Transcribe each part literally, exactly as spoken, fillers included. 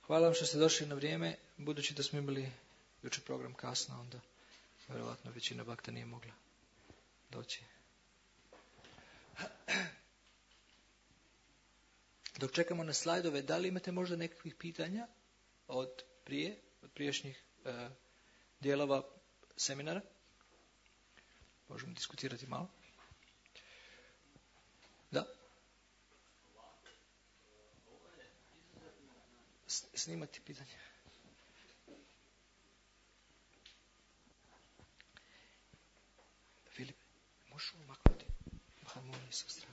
Hvala vam što ste došli na vrijeme. Budući da smo imali jučer program kasno, onda vjerovatno većina bakta nije mogla doći. Dok čekamo na slajdove, da li imate možda nekakvih pitanja od prije, od prijašnjih e, dijelova seminara? Možemo diskutirati malo. Da. S- snimati pitanje. Filip, možeš umaknuti harmoniju sa strane?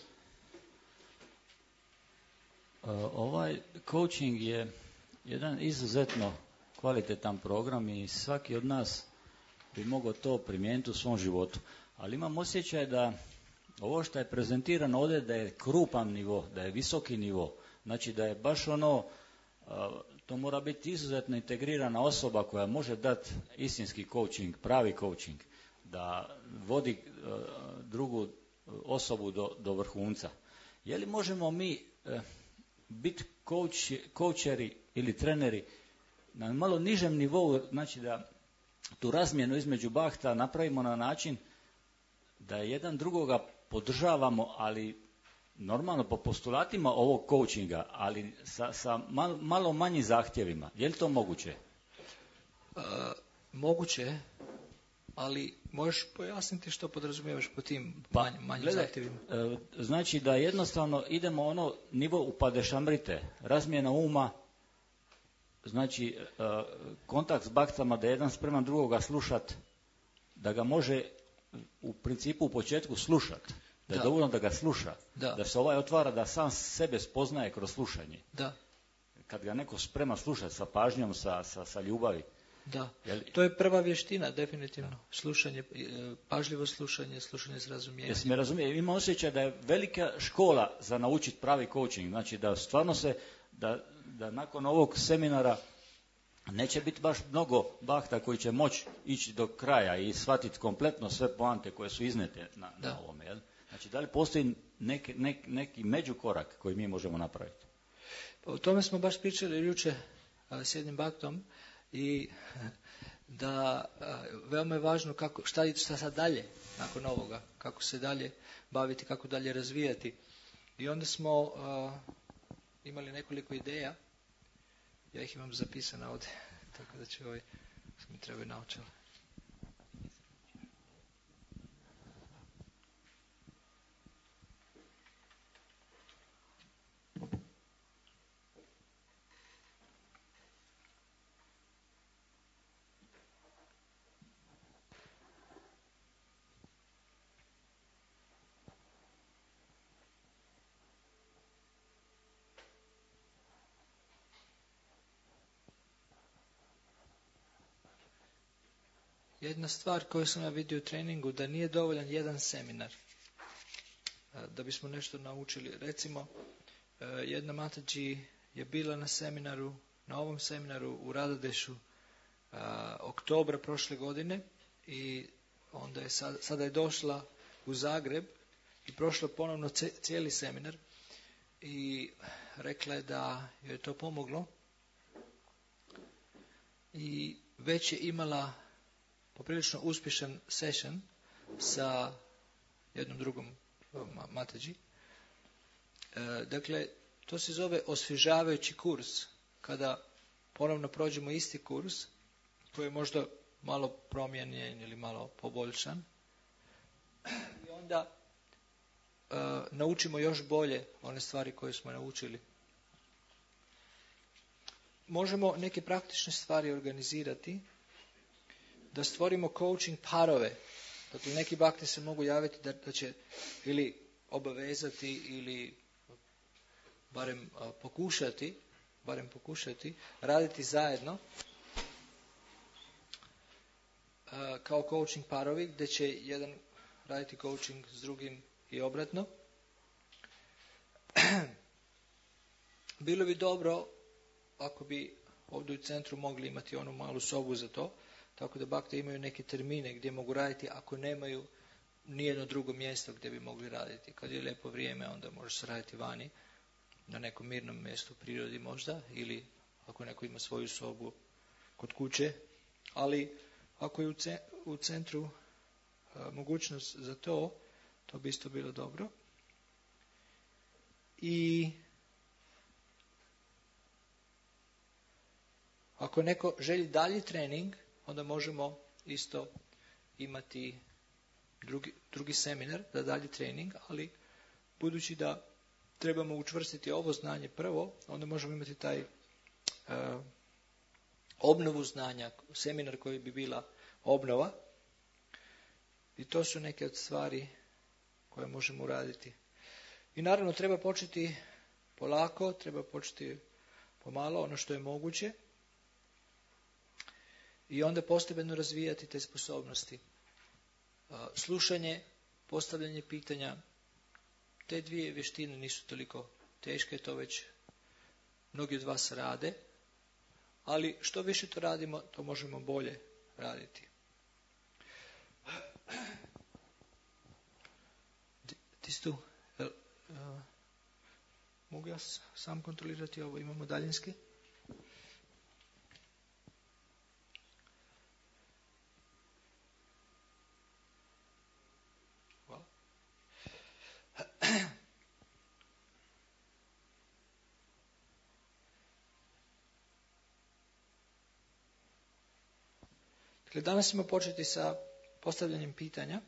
Ovaj coaching je jedan izuzetno kvalitetan program i svaki od nas bi mogao to primijeniti u svom životu. Ali imam osjećaj da ovo što je prezentirano ovdje da je krupan nivo, da je visoki nivo. Znači da je baš ono, to mora biti izuzetno integrirana osoba koja može dati istinski coaching, pravi coaching, da vodi drugu osobu do, do vrhunca. Je li možemo mi biti coacheri ili treneri na malo nižem nivou, znači da tu razmjenu između bahta napravimo na način da jedan drugoga podržavamo, ali normalno po postulatima ovog coachinga, ali sa, sa mal, malo manjim zahtjevima. Je li to moguće? Uh, moguće, ali možeš pojasniti što podrazumijevaš po tim manjim, manjim Gledaj, zahtjevima? Uh, znači da jednostavno idemo ono nivo upadešamrite, razmjena uma, znači uh, kontakt s bahtama, da jedan spreman drugoga slušat, da ga može u principu u početku slušat, da je da. dovoljno da ga sluša, da. da se ovaj otvara, da sam sebe spoznaje kroz slušanje. Da. Kad ga neko sprema slušati sa pažnjom, sa, sa, sa ljubavi. Da, Jel, to je prva vještina, definitivno. Da. Slušanje, pažljivo slušanje, slušanje s razumijevanjem. Jesi me razumije? Ima osjećaj da je velika škola za naučiti pravi coaching. Znači da stvarno se, da, da nakon ovog seminara neće biti baš mnogo bahta koji će moći ići do kraja i shvatiti kompletno sve poante koje su iznete na, na ovome. Jel? Znači da li postoji neki, neki, neki međukorak koji mi možemo napraviti? Pa o tome smo baš pričali jučer s jednim baktom i da a, veoma je važno kako, šta, šta sad dalje nakon ovoga, kako se dalje baviti, kako dalje razvijati. I onda smo a, imali nekoliko ideja. Ja ih imam zapisana ovdje, tako da će ovaj, mi trebaju naočale. Jedna stvar koju sam ja vidio u treningu, da nije dovoljan jedan seminar da bismo nešto naučili. Recimo, jedna Mataji je bila na seminaru, na ovom seminaru u Radadešu a, oktobra prošle godine i onda je sad, sada je došla u Zagreb i prošla ponovno cijeli seminar i rekla je da joj je to pomoglo i već je imala poprilično uspješan session sa jednom drugom Mataji. E, dakle, to se zove osvježavajući kurs. Kada ponovno prođemo isti kurs, koji je možda malo promijenjen ili malo poboljšan, i onda e, naučimo još bolje one stvari koje smo naučili. Možemo neke praktične stvari organizirati, da stvorimo coaching parove. Dakle, neki bakti se mogu javiti da, da će ili obavezati ili barem a, pokušati, barem pokušati raditi zajedno a, kao coaching parovi, gdje će jedan raditi coaching s drugim i obratno. Bilo bi dobro ako bi ovdje u centru mogli imati onu malu sobu za to, tako da bakte imaju neke termine gdje mogu raditi ako nemaju nijedno drugo mjesto gdje bi mogli raditi. Kad je lijepo vrijeme, onda može se raditi vani, na nekom mirnom mjestu u prirodi možda, ili ako neko ima svoju sobu kod kuće, ali ako je u centru a, mogućnost za to, to bi isto bilo dobro. I ako neko želi dalji trening, onda možemo isto imati drugi, drugi seminar za dalji trening, ali budući da trebamo učvrstiti ovo znanje prvo, onda možemo imati taj uh, obnovu znanja, seminar koji bi bila obnova. I to su neke od stvari koje možemo uraditi. I naravno treba početi polako, treba početi pomalo, ono što je moguće. I onda postepeno razvijati te sposobnosti. Slušanje, postavljanje pitanja, te dvije vještine nisu toliko teške, to već mnogi od vas rade, ali što više to radimo, to možemo bolje raditi. Ti si tu? Mogu ja sam kontrolirati ovo, imamo daljinski? Dakle, danas ćemo početi sa postavljanjem pitanja.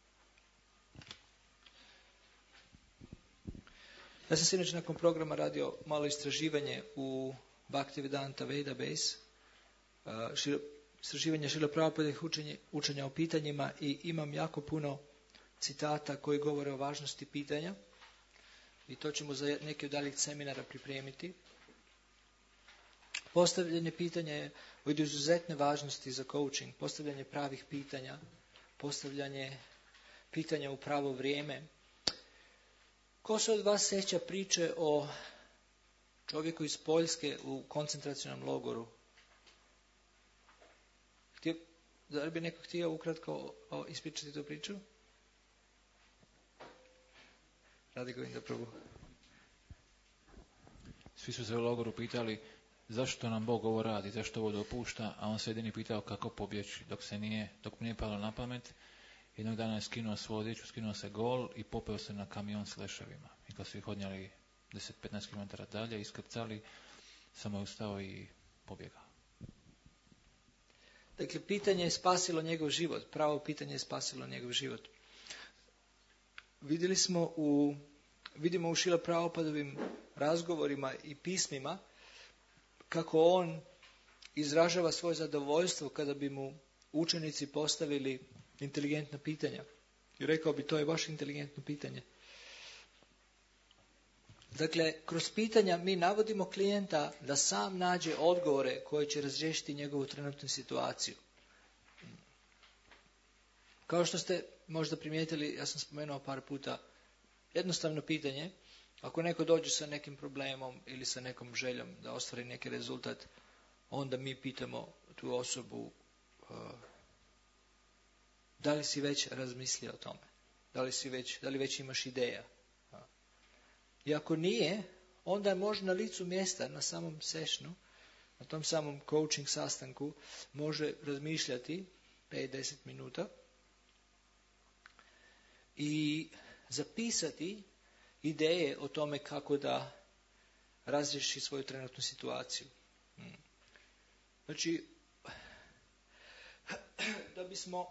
Ja sam sinoć nakon programa radio malo istraživanje u Bhaktivedanta Database, istraživanje Šrila Prabhupadovih učenja, učenja o pitanjima i imam jako puno citata koji govore o važnosti pitanja i to ćemo za neke od daljih seminara pripremiti. Postavljanje pitanja je od izuzetne važnosti za coaching, postavljanje pravih pitanja, postavljanje pitanja u pravo vrijeme. Ko se od vas sjeća priče o čovjeku iz Poljske u koncentracionom logoru? Htio, da li bi neko htio ukratko ispričati tu priču? Radi Govinda Prabhu. Svi su se u logoru pitali zašto nam Bog ovo radi, zašto ovo dopušta, a on se jedini pitao kako pobjeći, dok se nije, dok mu nije palo na pamet. Jednog dana je skinuo svoju odjeću, skinuo se gol i popeo se na kamion s leševima. I kad su ih odnijeli deset do petnaest kilometara dalje, iskrcali, samo je ustao i pobjegao. Dakle, pitanje je spasilo njegov život. Pravo pitanje je spasilo njegov život. Vidjeli smo u, vidimo u Šrila Prabhupadovim razgovorima i pismima kako on izražava svoje zadovoljstvo kada bi mu učenici postavili inteligentna pitanja. I rekao bi, to je baš inteligentno pitanje. Dakle, kroz pitanja mi navodimo klijenta da sam nađe odgovore koje će razriješiti njegovu trenutnu situaciju. Kao što ste možda primijetili, ja sam spomenuo par puta, jednostavno pitanje, ako neko dođe sa nekim problemom ili sa nekom željom da ostvari neki rezultat, onda mi pitamo tu osobu uh, da li si već razmislio o tome, da li, si već, da li već imaš ideja. I ako nije, onda je možda na licu mjesta, na samom sessionu, na tom samom coaching sastanku, može razmišljati pet do deset minuta i zapisati ideje o tome kako da razriješi svoju trenutnu situaciju. Znači, da bismo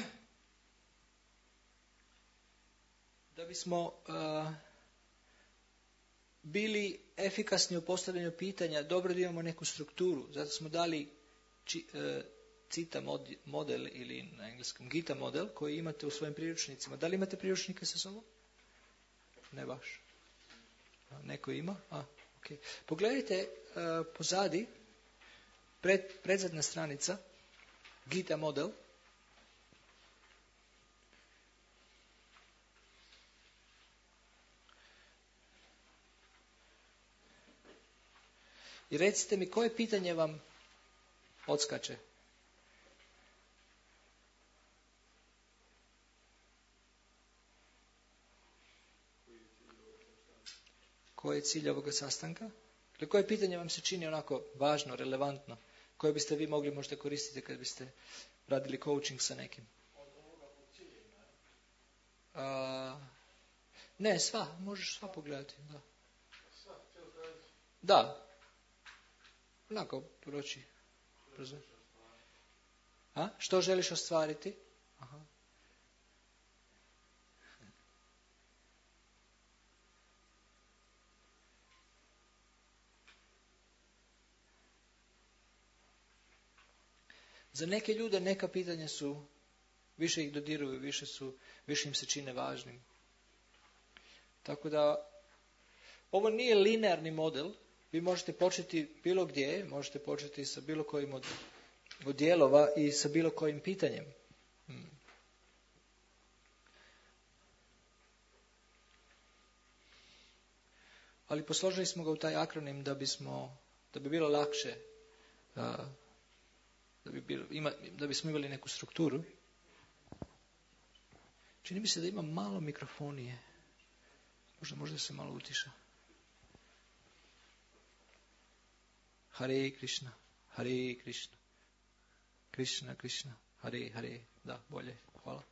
da bismo uh, bili efikasni u postavljanju pitanja, dobro da imamo neku strukturu. Zato smo dali či, uh, Cita mod, model ili na engleskom Gita model koji imate u svojim priručnicima. Da li imate priručnike sa sobom? Ne baš. A, neko ima? A, okay. Pogledajte uh, pozadi, pred, predzadnja stranica, Gita model. I recite mi koje pitanje vam odskače? Koji je cilj ovoga sastanka? Dakle, koje pitanje vam se čini onako važno, relevantno, koje biste vi mogli možda koristiti kad biste radili coaching sa nekim? A, ne, sva, možeš sva pogledati. Da. Da. Onako, proći. A? Što želiš ostvariti? Aha. Za neke ljude neka pitanja su, više ih dodiruju, više, su, više im se čine važnim. Tako da, ovo nije linearni model. Vi možete početi bilo gdje, možete početi sa bilo kojim od, od dijelova i sa bilo kojim pitanjem. Hmm. Ali posložili smo ga u taj akronim da bismo, da bi bilo lakše, da, da, bi bilo, ima, da bismo imali neku strukturu. Čini mi se da ima malo mikrofonije. Možda, možda se malo utiša. Hare Krishna, Hare Krishna, Krishna Krishna, Hare Hare. Da, bolje, hvala.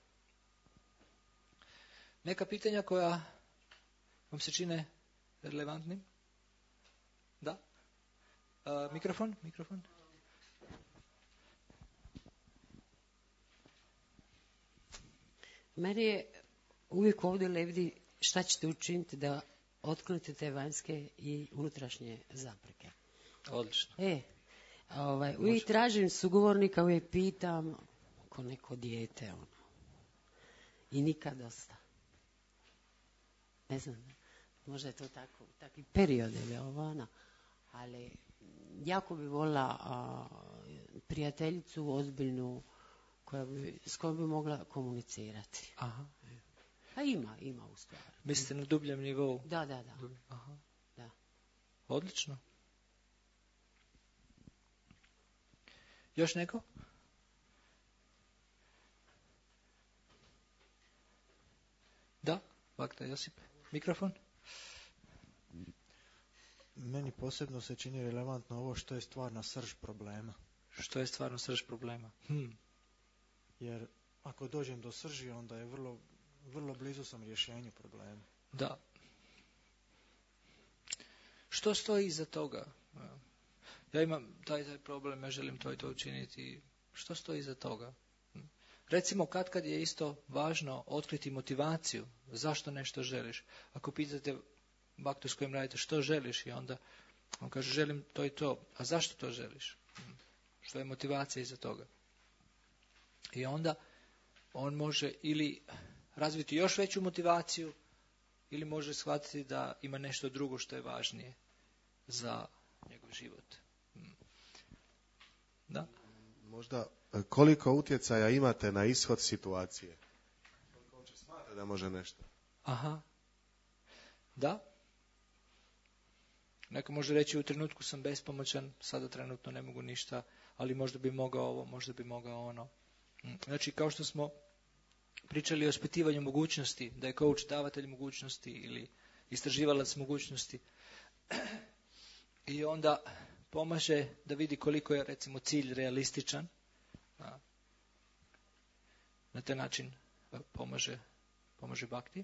Neka pitanja koja vam se čine relevantnim? Da? A, mikrofon, mikrofon. Meni je uvijek ovdje levdi šta ćete učiniti da otklonite te vanjske i unutrašnje zapreke. Odlično. E, ovaj, uvijek tražim sugovornika, uvijek pitam ko neko dijete, ono. I nikad dosta. Ne znam, možda je to tako, takvi period ili ovo, ono. Ali jako bi volila a, prijateljicu ozbiljnu koja bi, s kojom bi mogla komunicirati. Aha. A ima, ima u stvari. Mislite na dubljem nivou? Da, da, da. Aha. Da. Odlično. Još neko? Da, Vakta Josip. Mikrofon. Meni posebno se čini relevantno ovo što je stvarna srž problema. Što je stvarno srž problema? Hmm. Jer ako dođem do srži, onda je vrlo, vrlo blizu sam rješenju problema. Da. Što stoji iza toga? Ja imam taj, taj problem, ja želim to i to učiniti. Što stoji iza toga? Recimo, kad kad je isto važno otkriti motivaciju. Zašto nešto želiš? Ako pitate baktu s kojim radite što želiš i onda on kaže želim to i to. A zašto to želiš? Što je motivacija iza toga? I onda on može ili razviti još veću motivaciju ili može shvatiti da ima nešto drugo što je važnije za njegov život. Da? Možda koliko utjecaja imate na ishod situacije? Koliko on će smatrati da može nešto? Aha. Da? Neko može reći u trenutku sam bespomoćan, sada trenutno ne mogu ništa, ali možda bi mogao ovo, možda bi mogao ono. Znači, kao što smo pričali o ispitivanju mogućnosti, da je coach davatelj mogućnosti ili istraživalac mogućnosti, i onda pomaže da vidi koliko je, recimo, cilj realističan. Na taj način pomaže, pomaže bakti.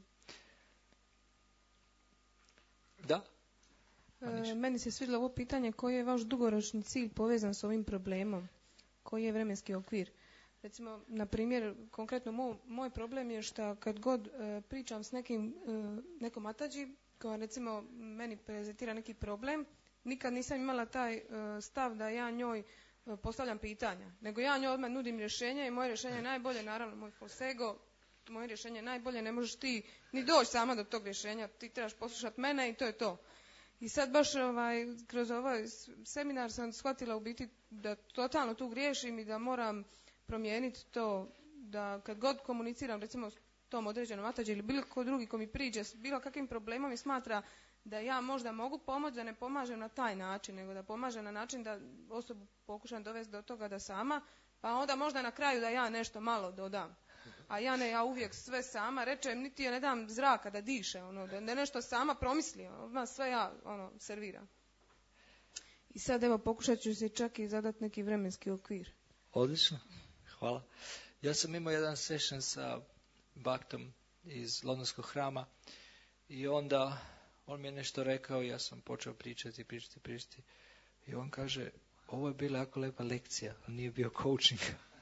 Da? E, meni se svidjelo ovo pitanje, koji je vaš dugoročni cilj povezan s ovim problemom? Koji je vremenski okvir? Recimo, na primjer, konkretno moj, moj problem je što kad god e, pričam s nekim, e, nekom atađi, koja recimo meni prezentira neki problem, nikad nisam imala taj e, stav da ja njoj e, postavljam pitanja, nego ja njoj odmah nudim rješenje i moje rješenje je najbolje, naravno moj posego, moje rješenje je najbolje, ne možeš ti ni doći sama do tog rješenja, ti trebaš poslušati mene i to je to. I sad baš ovaj, kroz ovaj seminar sam shvatila u biti da totalno tu griješim i da moram promijeniti to, da kad god komuniciram recimo s tom određenom atađi ili bilo ko drugi ko mi priđe s bilo kakvim problemom i smatra da ja možda mogu pomoći, da ne pomažem na taj način, nego da pomažem na način da osobu pokušam dovesti do toga da sama, pa onda možda na kraju da ja nešto malo dodam. A ja ne, ja uvijek sve sama rečem, niti je ne dam zraka da diše, ono, da ne nešto sama promisli, odmah sve ja ono, serviram. I sad evo pokušat ću se čak i zadati neki vremenski okvir. Odlično, hvala. Ja sam imao jedan session sa Bhaktom iz Londonskog hrama i onda on mi je nešto rekao i ja sam počeo pričati, pričati, pričati. I on kaže, ovo je bila jako lepa lekcija, ali nije bio coaching.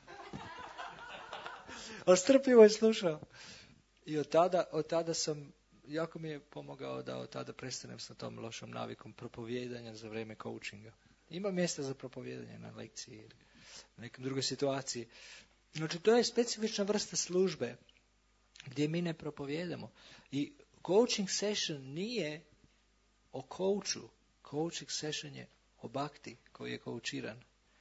Ali strpljivo je slušao. I od tada, od tada sam, jako mi je pomogao da od tada prestanem sa tom lošom navikom propovijedanja za vrijeme coachinga. Ima mjesta za propovijedanje na lekciji ili u nekom drugoj situaciji. Znači, to je specifična vrsta službe gdje mi ne propovijedamo. I coaching session nije o coachu. Coaching session je o bhakti koji je coachiran.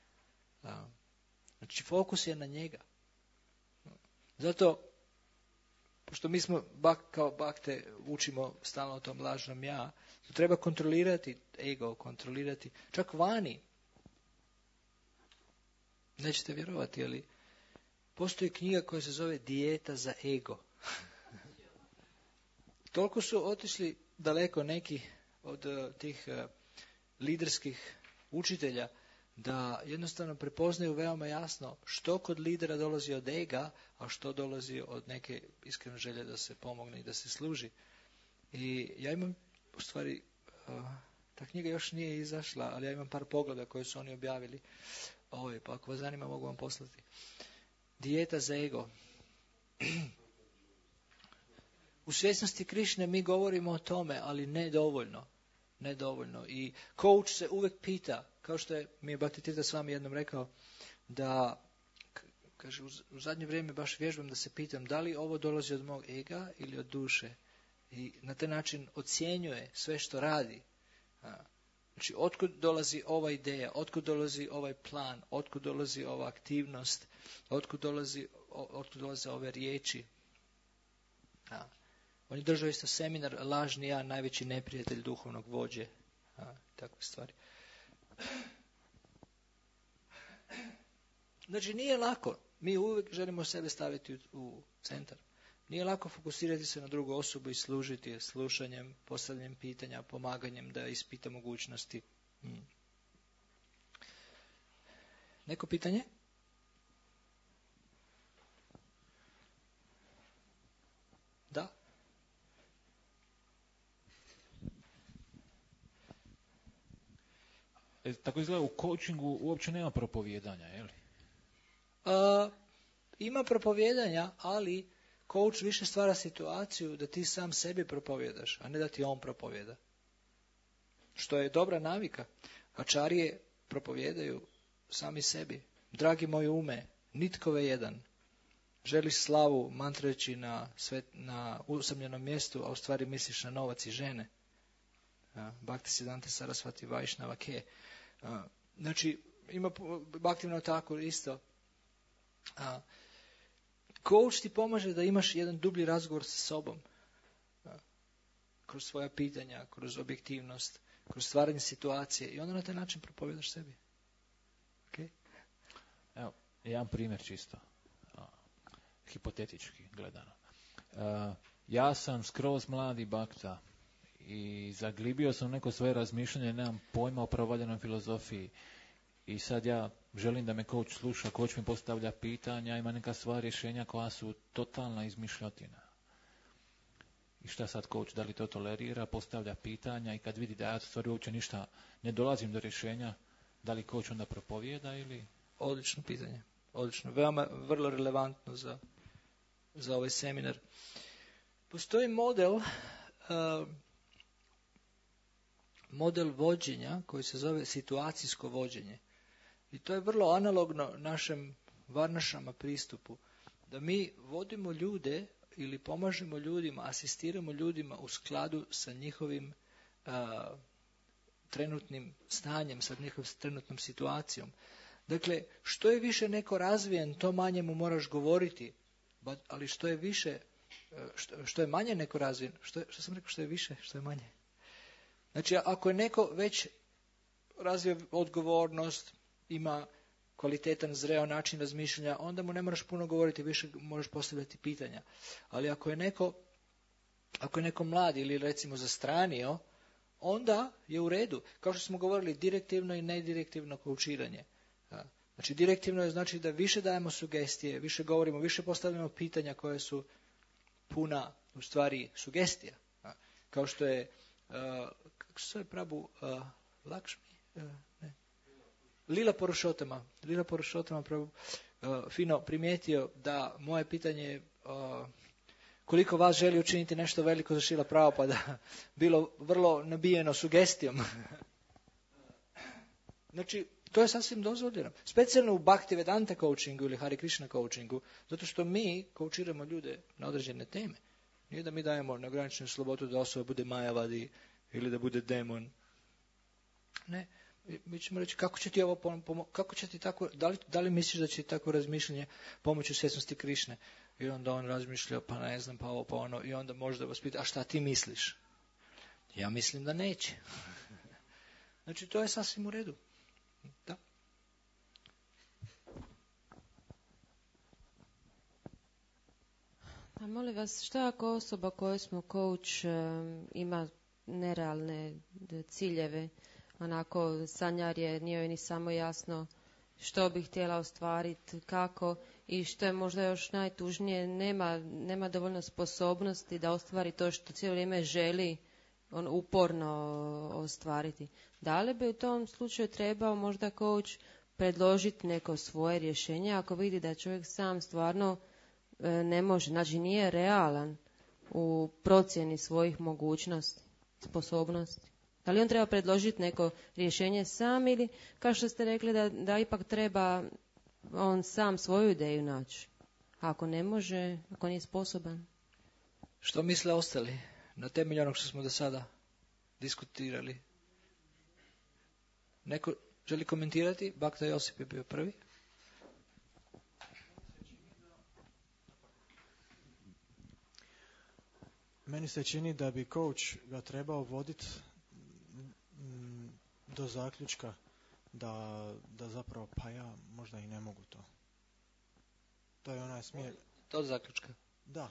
Znači, fokus je na njega. Zato, pošto mi smo bak, kao bakte učimo stalno o tom lažnom ja, to treba kontrolirati ego, kontrolirati čak vani. Nećete vjerovati, ali postoji knjiga koja se zove Dijeta za ego. Toliko su otišli daleko neki od uh, tih uh, liderskih učitelja da jednostavno prepoznaju veoma jasno što kod lidera dolazi od ega, a što dolazi od neke iskrene želje da se pomogne i da se služi. I ja imam, u stvari, uh, ta knjiga još nije izašla, ali ja imam par pogleda koje su oni objavili. Oj, pa ako vas zanima mogu vam poslati. Dijeta za ego. U svjesnosti Krišne mi govorimo o tome, ali ne dovoljno. Ne dovoljno. I coach se uvijek pita, kao što je mi je Bhaktivedanta s vami jednom rekao, da, kaže, u zadnje vrijeme baš vježbam da se pitam da li ovo dolazi od mog ega ili od duše. I na taj način ocjenjuje sve što radi. Znači, otkud dolazi ova ideja, otkud dolazi ovaj plan, otkud dolazi ova aktivnost, otkud dolazi, otkud dolaze ove riječi. A, on je držao isto seminar Lažni ja, najveći neprijatelj duhovnog vođe. A, takve stvari. Znači, nije lako. Mi uvijek želimo sebe staviti u, u centar. Nije lako fokusirati se na drugu osobu i služiti je slušanjem, postavljanjem pitanja, pomaganjem da ispita mogućnosti. Hmm. Neko pitanje? Da? E, tako izgleda u coachingu uopće nema propovijedanja, je li? A, ima propovijedanja, ali coach više stvara situaciju da ti sam sebi propovjedaš, a ne da ti on propovjeda. Što je dobra navika. Ačarije propovjedaju sami sebi. Dragi moj ume, nitkove jedan. Želiš slavu mantrajući na, svet, na usamljenom mjestu, a u stvari misliš na novac i žene. Bhaktisiddhanta Sarasvati Vaishnava Ke. Znači, ima Bhaktivinoda Thakur isto. A, coach ti pomaže da imaš jedan dublji razgovor sa sobom. A, kroz svoja pitanja, kroz objektivnost, kroz stvaranje situacije i onda na taj način propovjedaš sebi. Okay? Evo, jedan primjer čisto. A, hipotetički gledano. A, ja sam skroz mladi bakta i zaglibio sam neko svoje razmišljanje, nemam pojma o pravovaljanoj filozofiji. I sad ja želim da me coach sluša, coach mi postavlja pitanja, ima neka sva rješenja koja su totalna izmišljotina. I šta sad coach, da li to tolerira, postavlja pitanja i kad vidi da ja stvari uopće ništa ne dolazim do rješenja, da li coach onda propovijeda ili... Odlično pitanje, odlično, veoma vrlo relevantno za, za ovaj seminar. Postoji model... Uh, model vođenja koji se zove situacijsko vođenje. I to je vrlo analogno našem varnašama pristupu. Da mi vodimo ljude ili pomažemo ljudima, asistiramo ljudima u skladu sa njihovim a, trenutnim stanjem, sa njihovom trenutnom situacijom. Dakle, što je više neko razvijen, to manje mu moraš govoriti. Ali što je više, što, što je manje neko razvijen, što, je, što sam rekao što je više, što je manje? Znači, ako je neko već razvio odgovornost, ima kvalitetan, zreo način razmišljanja, onda mu ne moraš puno govoriti, više možeš postavljati pitanja. Ali ako je neko, ako je neko mlad ili recimo zastranio, onda je u redu. Kao što smo govorili, direktivno i nedirektivno koučiranje. Znači, direktivno je znači da više dajemo sugestije, više govorimo, više postavljamo pitanja koje su puna, u stvari, sugestija. Kao što je, uh, kako se zove Prabhu, uh, Lakšmi? Uh, ne. Lila Porušotama. Lila Porušotama Prabhu uh, fino primijetio da moje pitanje je uh, koliko vas želi učiniti nešto veliko za Šrila Prabhupada, bilo vrlo nabijeno sugestijom. Znači, to je sasvim dozvoljeno. Specijalno u Bhakti Vedanta coachingu ili Hare Krishna coachingu, zato što mi coachiramo ljude na određene teme. Nije da mi dajemo neograničenu slobodu da osoba bude majavadi ili da bude demon. Ne, mi ćemo reći kako će ti ovo pomoći, kako će ti tako, da li, da li misliš da će ti tako razmišljanje pomoći u svjesnosti Krišne? I onda on razmišlja, pa ne znam, pa ovo, pa ono, i onda možda vas pita, a šta ti misliš? Ja mislim da neće. Znači, to je sasvim u redu. Da. A molim vas, šta ako osoba koju smo coach um, ima nerealne ciljeve, onako sanjar je, nije joj ni samo jasno što bi htjela ostvariti, kako, i što je možda još najtužnije, nema, nema dovoljno sposobnosti da ostvari to što cijelo vrijeme želi on uporno ostvariti. Da li bi u tom slučaju trebao možda coach predložiti neko svoje rješenje ako vidi da čovjek sam stvarno e, ne može, znači nije realan u procjeni svojih mogućnosti, sposobnosti? Da li on treba predložiti neko rješenje sam ili, kao što ste rekli, da, da ipak treba on sam svoju ideju naći? Ako ne može, ako nije sposoban. Što misle ostali na temelju onog što smo do sada diskutirali? Neko želi komentirati? Bhakta Josip je bio prvi. Meni se čini da bi coach ga trebao voditi do zaključka da, da zapravo pa ja možda i ne mogu to. To je onaj smjer. Do zaključka? Da.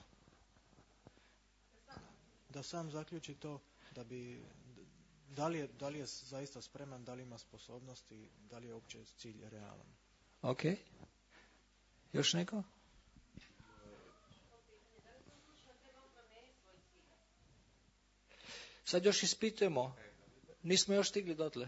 Da sam zaključi to, da bi, da li je, da li je zaista spreman, da li ima sposobnosti, da li je uopće cilj realan. Ok. Još neko? Sad još ispitujemo. Nismo još stigli dotle.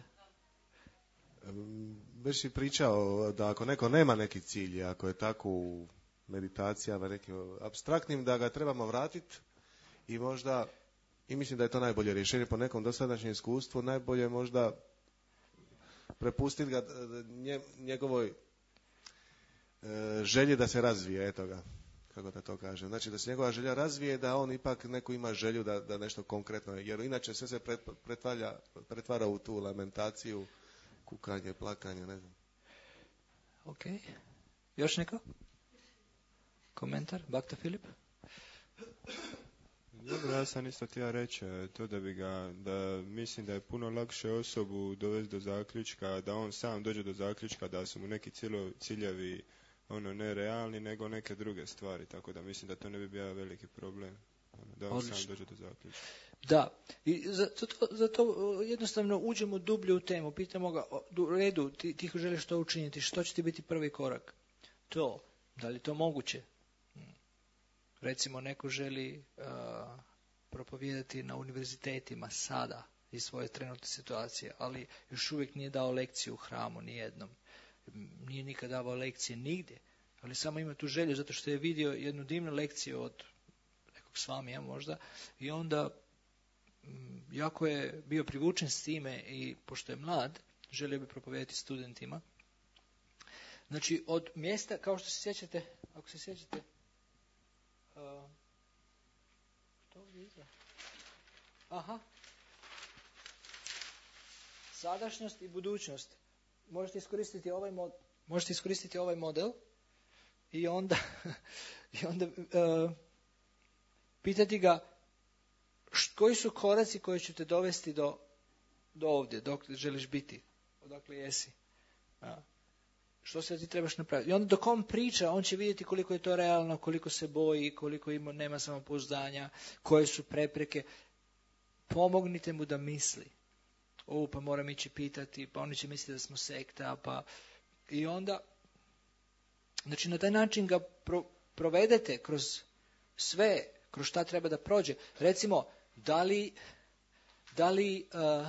Već si pričao da ako neko nema neki cilj, ako je tako u meditacijama, nekim apstraktnim, da ga trebamo vratiti i možda, i mislim da je to najbolje rješenje po nekom dosadašnjem iskustvu, najbolje je možda prepustiti ga nje, njegovoj e, želji da se razvije, eto ga, kako da to kažem. Znači da se njegova želja razvije, da on ipak neko ima želju da, da nešto konkretno, jer inače sve se pretvara, pretvara u tu lamentaciju, kukanje, plakanje, ne znam. Ok. Još neko? Komentar? Bhakta Filip? Dobro, ja sam isto htio reći to da bi ga, da mislim da je puno lakše osobu dovesti do zaključka, da on sam dođe do zaključka da su mu neki cilo, ciljevi ono nerealni nego neke druge stvari, tako da mislim da to ne bi bio veliki problem, ono, da on Odlično. Sam dođe do zaključka. Da, i zato, zato jednostavno uđemo dublje u temu, pitamo ga, u redu, ti, ti želiš to učiniti, što će ti biti prvi korak? To, da li to moguće? Recimo, neko želi uh, propovijedati na univerzitetima sada iz svoje trenutne situacije, ali još uvijek nije dao lekciju u hramu, nijednom. Nije nikad davao lekcije nigdje, ali samo ima tu želju, zato što je vidio jednu divnu lekciju od nekog svamija možda, i onda jako je bio privučen s time i pošto je mlad, želio bi propovijedati studentima. Znači, od mjesta, kao što se sjećate, ako se sjećate, uh, što ovdje izgleda? Aha. Sadašnjost i budućnost. Možete iskoristiti ovaj model, možete iskoristiti ovaj model i onda, i onda uh, pitati ga št, koji su koraci koji će te dovesti do, do ovdje, dok želiš biti, odakle jesi. A, što se ti trebaš napraviti. I onda dok on priča, on će vidjeti koliko je to realno, koliko se boji, koliko ima, nema samopouzdanja, koje su prepreke. pomognite mu da misli. O, pa moram ići pitati, pa oni će misliti da smo sekta, pa i onda, znači na taj način ga pro, provedete kroz sve, kroz šta treba da prođe. Recimo, da li, da li uh,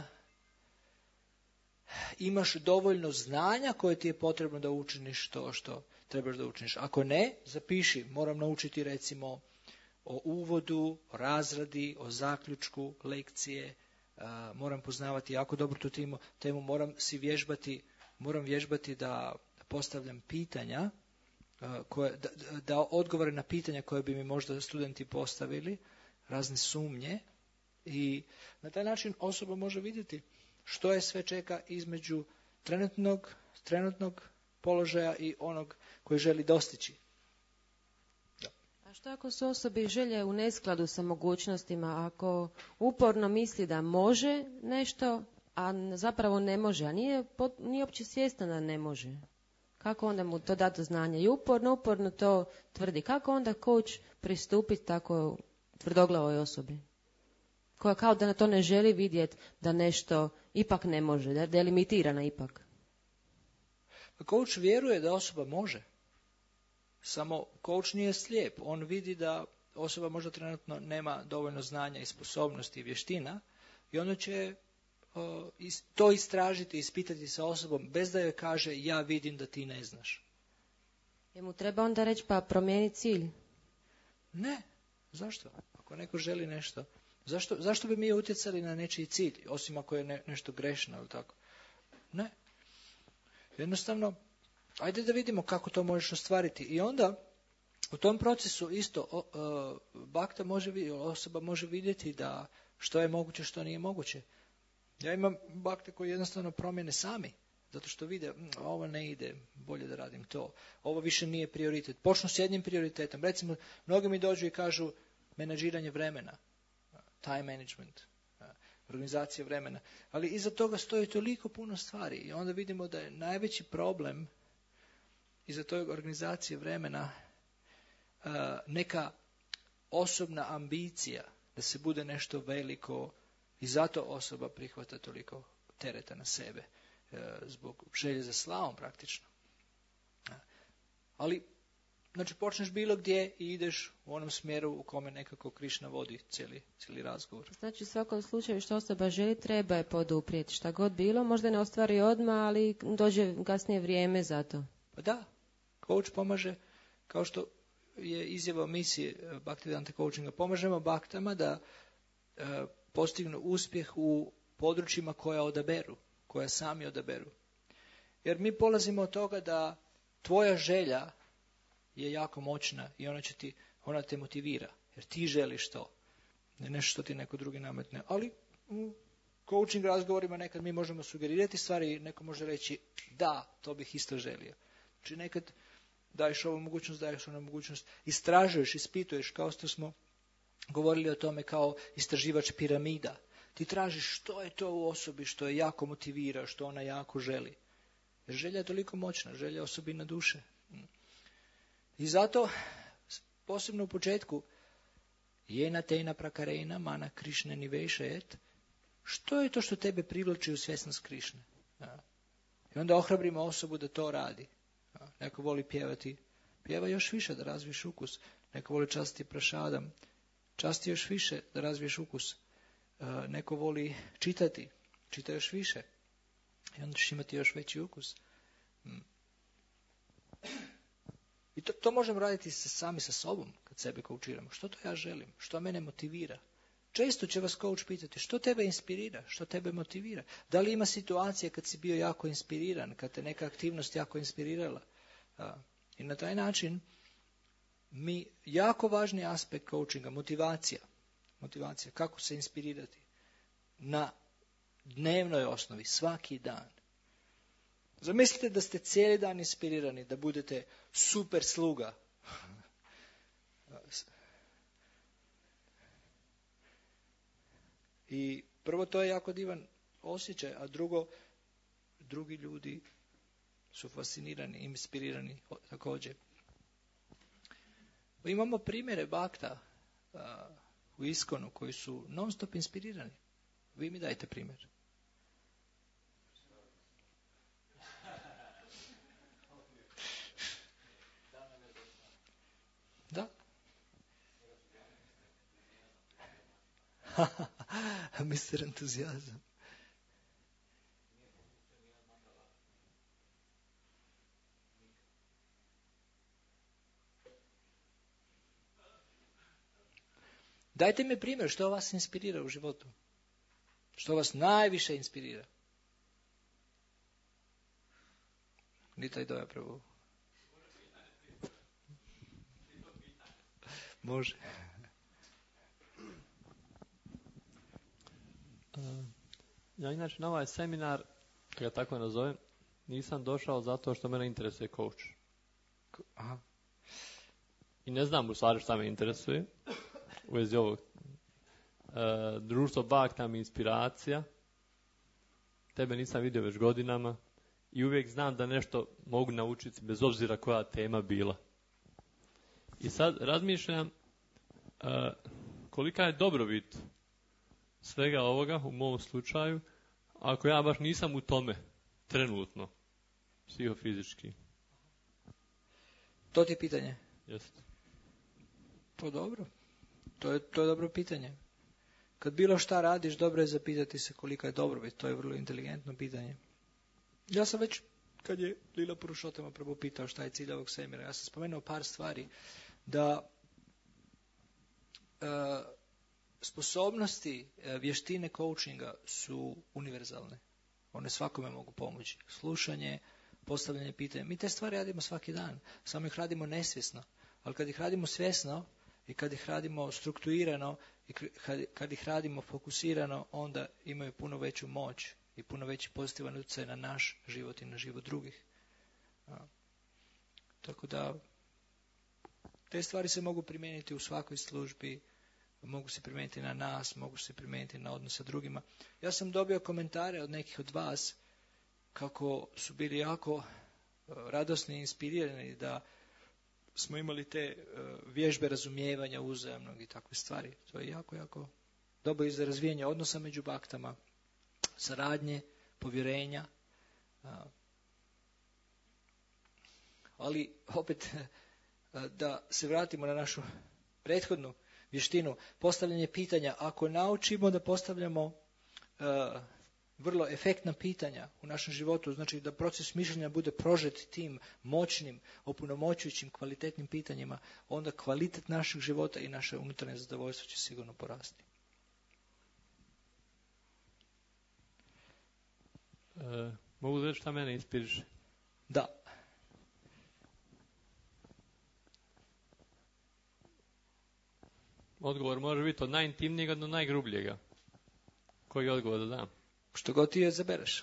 imaš dovoljno znanja koje ti je potrebno da učiniš to što trebaš da učiniš. Ako ne, zapiši, moram naučiti recimo o uvodu, o razradi, o zaključku lekcije, uh, moram poznavati jako dobro tu temu, temu moram si vježbati, moram vježbati da postavljam pitanja, uh, koje, da, da odgovore na pitanja koje bi mi možda studenti postavili, razne sumnje, i na taj način osoba može vidjeti što je sve čeka između trenutnog, trenutnog položaja i onog koji želi dostići. Da. A što ako su osobi želje u neskladu sa mogućnostima, ako uporno misli da može nešto, a zapravo ne može, a nije, nije uopće svjestan da ne može? Kako onda mu to dati znanje? I uporno, uporno to tvrdi. Kako onda coach pristupiti tako tvrdoglavoj osobi? Koja kao da na to ne želi vidjeti da nešto ipak ne može, da je limitirana ipak. Coach vjeruje da osoba može. Samo coach nije slijep. On vidi da osoba možda trenutno nema dovoljno znanja i sposobnosti i vještina i onda će uh, to istražiti, ispitati sa osobom bez da joj kaže ja vidim da ti ne znaš. Je mu treba onda reći pa promijeni cilj? Ne. Zašto? Ako neko želi nešto, zašto, zašto bi mi utjecali na nečiji cilj, osim ako je ne, nešto grešno ili tako? Ne. Jednostavno, ajde da vidimo kako to možeš ostvariti. I onda u tom procesu isto o, o, bakta može vidjeti, osoba može vidjeti da što je moguće, što nije moguće. Ja imam bakte koji jednostavno promjene sami, zato što vide ovo ne ide, bolje da radim to. Ovo više nije prioritet. Počnu s jednim prioritetom. Recimo, mnogi mi dođu i kažu menadžiranje vremena, time management, organizacija vremena. Ali iza toga stoji toliko puno stvari i onda vidimo da je najveći problem iza tog organizacije vremena uh, neka osobna ambicija da se bude nešto veliko i zato osoba prihvata toliko tereta na sebe uh, zbog želje za slavom praktično. Uh, ali znači počneš bilo gdje i ideš u onom smjeru u kome nekako Krišna vodi cijeli, cijeli razgovor. Znači u svakom slučaju što osoba želi treba je poduprijeti. Šta god bilo, možda ne ostvari odmah, ali dođe kasnije vrijeme za to. Pa da, coach pomaže, kao što je izjava misije Bhaktivedanta coachinga, pomažemo baktama da e, postignu uspjeh u područjima koja odaberu, koja sami odaberu. Jer mi polazimo od toga da tvoja želja je jako moćna i ona će ti, ona te motivira, jer ti želiš to, ne nešto što ti neko drugi nametne. Ali u coaching razgovorima nekad mi možemo sugerirati stvari i neko može reći da, to bih isto želio. Znači nekad daješ ovu mogućnost, daješ onu mogućnost, istražuješ, ispituješ, kao što smo govorili o tome kao istraživač piramida. Ti tražiš što je to u osobi što je jako motivira, što ona jako želi. Jer želja je toliko moćna, želja je osobina duše. I zato, posebno u početku, jena tena prakarena mana Krišne nivešet, što je to što tebe privlači u svjesnost Krišne? I onda ohrabrimo osobu da to radi. Neko voli pjevati, pjeva još više da razviješ ukus. Neko voli častiti prašadam, časti još više da razviješ ukus. Neko voli čitati, čita još više. I onda ćeš imati još veći ukus. I to, to možemo raditi sa, sami sa sobom kad sebe koučiramo. Što to ja želim? Što mene motivira? Često će vas coach pitati što tebe inspirira, što tebe motivira. Da li ima situacija kad si bio jako inspiriran, kad te neka aktivnost jako inspirirala? A, I na taj način mi jako važni aspekt coachinga, motivacija. Motivacija, kako se inspirirati na dnevnoj osnovi, svaki dan. Zamislite da ste cijeli dan inspirirani, da budete super sluga. I prvo to je jako divan osjećaj, a drugo, drugi ljudi su fascinirani, inspirirani također. Imamo primjere bakta uh, u Iskonu koji su non stop inspirirani. Vi mi dajte primjer. Da? mister Entuzijazam. Dajte mi primjer što vas inspirira u životu. Što vas najviše inspirira. Nitaj doja prvo. Može. Ja inače na ovaj seminar, kad ga tako nazovem, nisam došao zato što mene interesuje coach. Aha. I ne znam u stvari šta me interesuje. U vezi ovog. E, društvo Bakta mi inspiracija. Tebe nisam vidio već godinama. I uvijek znam da nešto mogu naučiti bez obzira koja tema bila. I sad razmišljam e, kolika je dobrobit svega ovoga u mom slučaju, ako ja baš nisam u tome trenutno, psihofizički. To ti je pitanje? Jeste. To dobro. To je, to je dobro pitanje. Kad bilo šta radiš, dobro je zapitati se kolika je dobrobit. To je vrlo inteligentno pitanje. Ja sam već, kad je Lila Purušotama prvo pitao šta je cilj ovog semira, ja sam spomenuo par stvari. Da e, sposobnosti, e, vještine coachinga su univerzalne. One svakome mogu pomoći. Slušanje, postavljanje pitanja. Mi te stvari radimo svaki dan. Samo ih radimo nesvjesno. Ali kad ih radimo svjesno i kad ih radimo strukturirano i kad, kad ih radimo fokusirano, onda imaju puno veću moć i puno veći pozitivan utjecaj na naš život i na život drugih. A, tako da te stvari se mogu primijeniti u svakoj službi, mogu se primijeniti na nas, mogu se primijeniti na odnos sa drugima. Ja sam dobio komentare od nekih od vas kako su bili jako radosni i inspirirani da smo imali te vježbe razumijevanja uzajamnog i takve stvari. To je jako, jako dobro i za razvijanje odnosa među baktama, saradnje, povjerenja. Ali opet da se vratimo na našu prethodnu vještinu, postavljanje pitanja. Ako naučimo da postavljamo uh, vrlo efektna pitanja u našem životu, znači da proces mišljenja bude prožet tim moćnim, opunomoćujućim, kvalitetnim pitanjima, onda kvalitet našeg života i naše unutarnje zadovoljstvo će sigurno porasti. E, mogu reći šta mene inspiriše? Da. Odgovor može biti od najintimnijega do najgrubljega. Koji odgovor da dam? Što god ti je zabereš.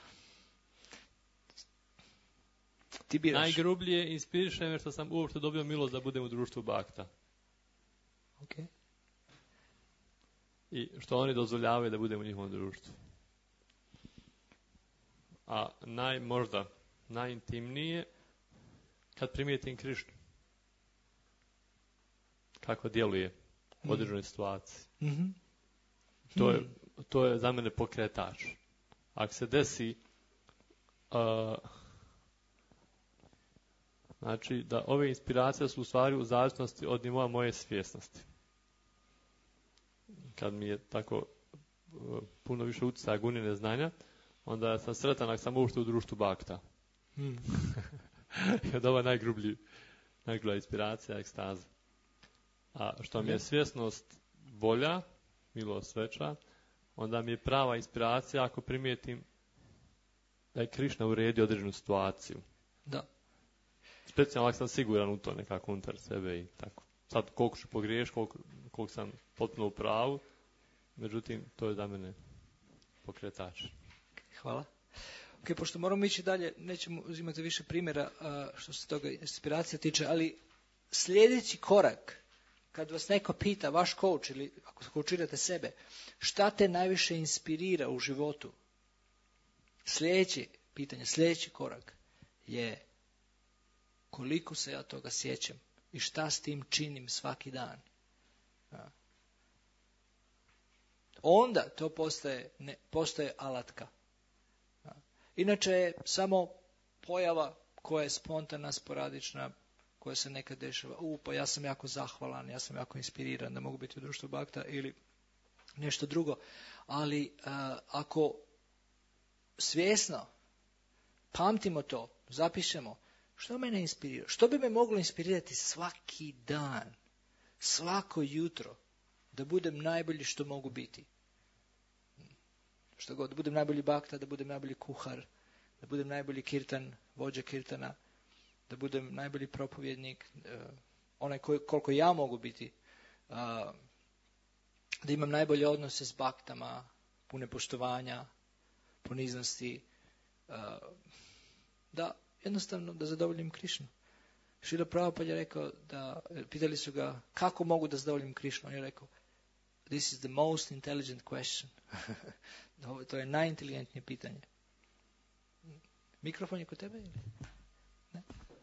Ti biraš. Najgrublje inspiriše me što sam uopšte dobio milost da budem u društvu Bakta. Okay. I što oni dozvoljavaju da budem u njihovom društvu. A naj, možda najintimnije kad primijetim Krišnu. Kako djeluje u određenoj situaciji. Mm-hmm. To je, to je za mene pokretač. Ako se desi uh, znači da ove inspiracije su u stvari u zavisnosti od nivoa moje svjesnosti. Kad mi je tako uh, puno više utjecaja gunine znanja, onda sam sretan ako sam uopšte u društvu Bakta. Mm. Jer ovo je najgrublji, najgrublja inspiracija, ekstaza. A što mi je svjesnost volja, milost veća, onda mi je prava inspiracija ako primijetim da je Krišna uredio određenu situaciju. Da. Specijalno ako sam siguran u to nekako unutar sebe i tako. Sad koliko ću pogriješiti, koliko, koliko sam potpuno u pravu, međutim to je za mene pokretač. Hvala. Ok, pošto moramo ići dalje, nećemo uzimati više primjera što se toga inspiracija tiče, ali sljedeći korak, kad vas neko pita, vaš coach ili ako coachirate sebe, šta te najviše inspirira u životu? Sljedeće pitanje, sljedeći korak je koliko se ja toga sjećam i šta s tim činim svaki dan. onda to postaje, ne, postaje alatka. Inače je samo pojava koja je spontana, sporadična, koja se nekad dešava. U, pa ja sam jako zahvalan, ja sam jako inspiriran da mogu biti u društvu bakta ili nešto drugo. Ali a, ako svjesno pamtimo to, zapišemo, što mene inspirira? Što bi me moglo inspirirati svaki dan, svako jutro, da budem najbolji što mogu biti? Što god, da budem najbolji bakta, da budem najbolji kuhar, da budem najbolji kirtan, vođa kirtana, da budem najbolji propovjednik, onaj koji, koliko ja mogu biti, da imam najbolje odnose s baktama, pune poštovanja, poniznosti, da jednostavno da zadovoljim Krišnu. Šrila Prabhupada je rekao da, pitali su ga kako mogu da zadovoljim Krišnu. On je rekao, this is the most intelligent question. To je najinteligentnije pitanje. Mikrofon je kod tebe? Ne?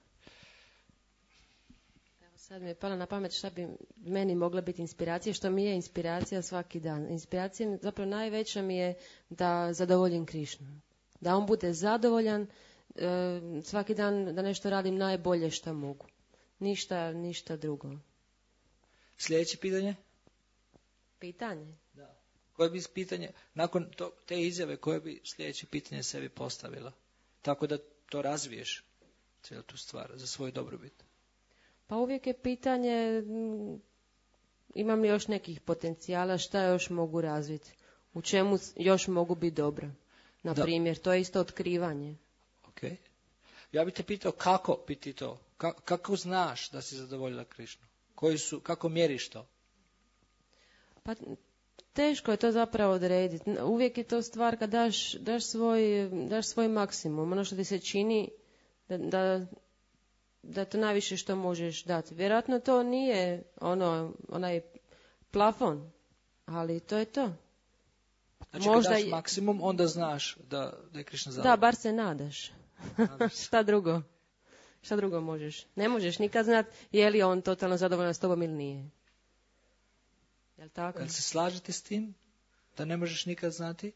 Evo sad mi je pala na pamet šta bi meni mogla biti inspiracija, što mi je inspiracija svaki dan. Inspiracija zapravo najveća mi je da zadovoljim Krišnu. Da on bude zadovoljan, e, svaki dan da nešto radim najbolje što mogu. Ništa, ništa drugo. Sljedeće pitanje? Pitanje? Da. Koje bi pitanje, nakon to, te izjave, koje bi sljedeće pitanje sebi postavila? Tako da to razviješ, cijelu tu stvar, za svoj dobrobit. Pa uvijek je pitanje, imam li još nekih potencijala, šta još mogu razviti, u čemu još mogu biti dobra. Na da. primjer, to je isto otkrivanje. Ok. Ja bih te pitao kako bi ti to, Ka- kako znaš da si zadovoljila Krišnu? Koji su, kako mjeriš to? Pa teško je to zapravo odrediti. Uvijek je to stvar kad daš, daš, svoj, daš svoj maksimum, ono što ti se čini da, da, da to najviše što možeš dati. Vjerojatno to nije ono, onaj plafon, ali to je to. Znači možda kad daš je... maksimum, onda znaš da, da je Krišna zadovoljna. Da, bar se nadaš. Šta drugo? Šta drugo možeš? Ne možeš nikad znati je li on totalno zadovoljan s tobom ili nije. Jel tako? Jel se slažete s tim? Da ne možeš nikad znati?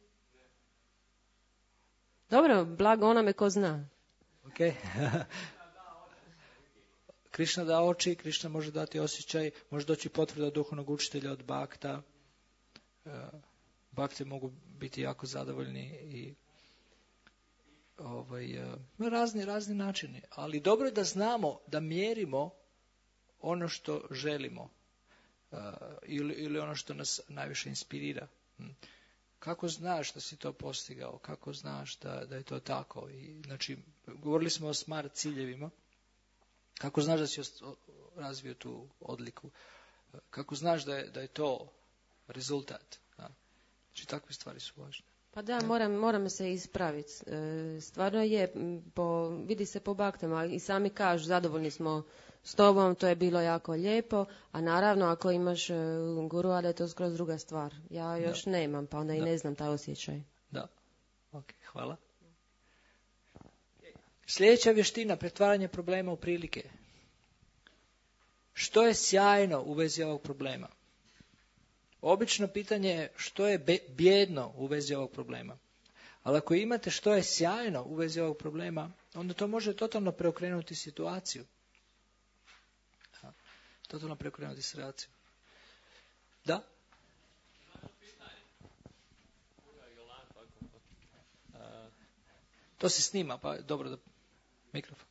Dobro, blago onome ko zna. Ok. Krišna da oči, Krišna može dati osjećaj, može doći potvrda duhovnog učitelja od bakta. Bakte mogu biti jako zadovoljni i ovaj, razni, razni načini. Ali dobro je da znamo, da mjerimo ono što želimo. Uh, ili, ili ono što nas najviše inspirira. Hm. Kako znaš da si to postigao? Kako znaš da, da je to tako? I, znači, govorili smo o smart ciljevima. Kako znaš da si razvio tu odliku? Kako znaš da je, da je to rezultat? Da. Znači, takve stvari su važne. Pa da, moram, moram se ispraviti. E, stvarno je, po, vidi se po baktama i sami kažu, zadovoljni smo s tobom, to je bilo jako lijepo, a naravno ako imaš guru, ali je to skroz druga stvar. Ja još da. nemam, pa onda da. i ne znam taj osjećaj. Da, ok, hvala. Sljedeća vještina, pretvaranje problema u prilike. Što je sjajno u vezi ovog problema? Obično pitanje je što je be, bijedno u vezi ovog problema. Ali ako imate što je sjajno u vezi ovog problema, onda to može totalno preokrenuti situaciju. Totalno preokrenuti situaciju. Da? To se snima, pa dobro da mikrofon.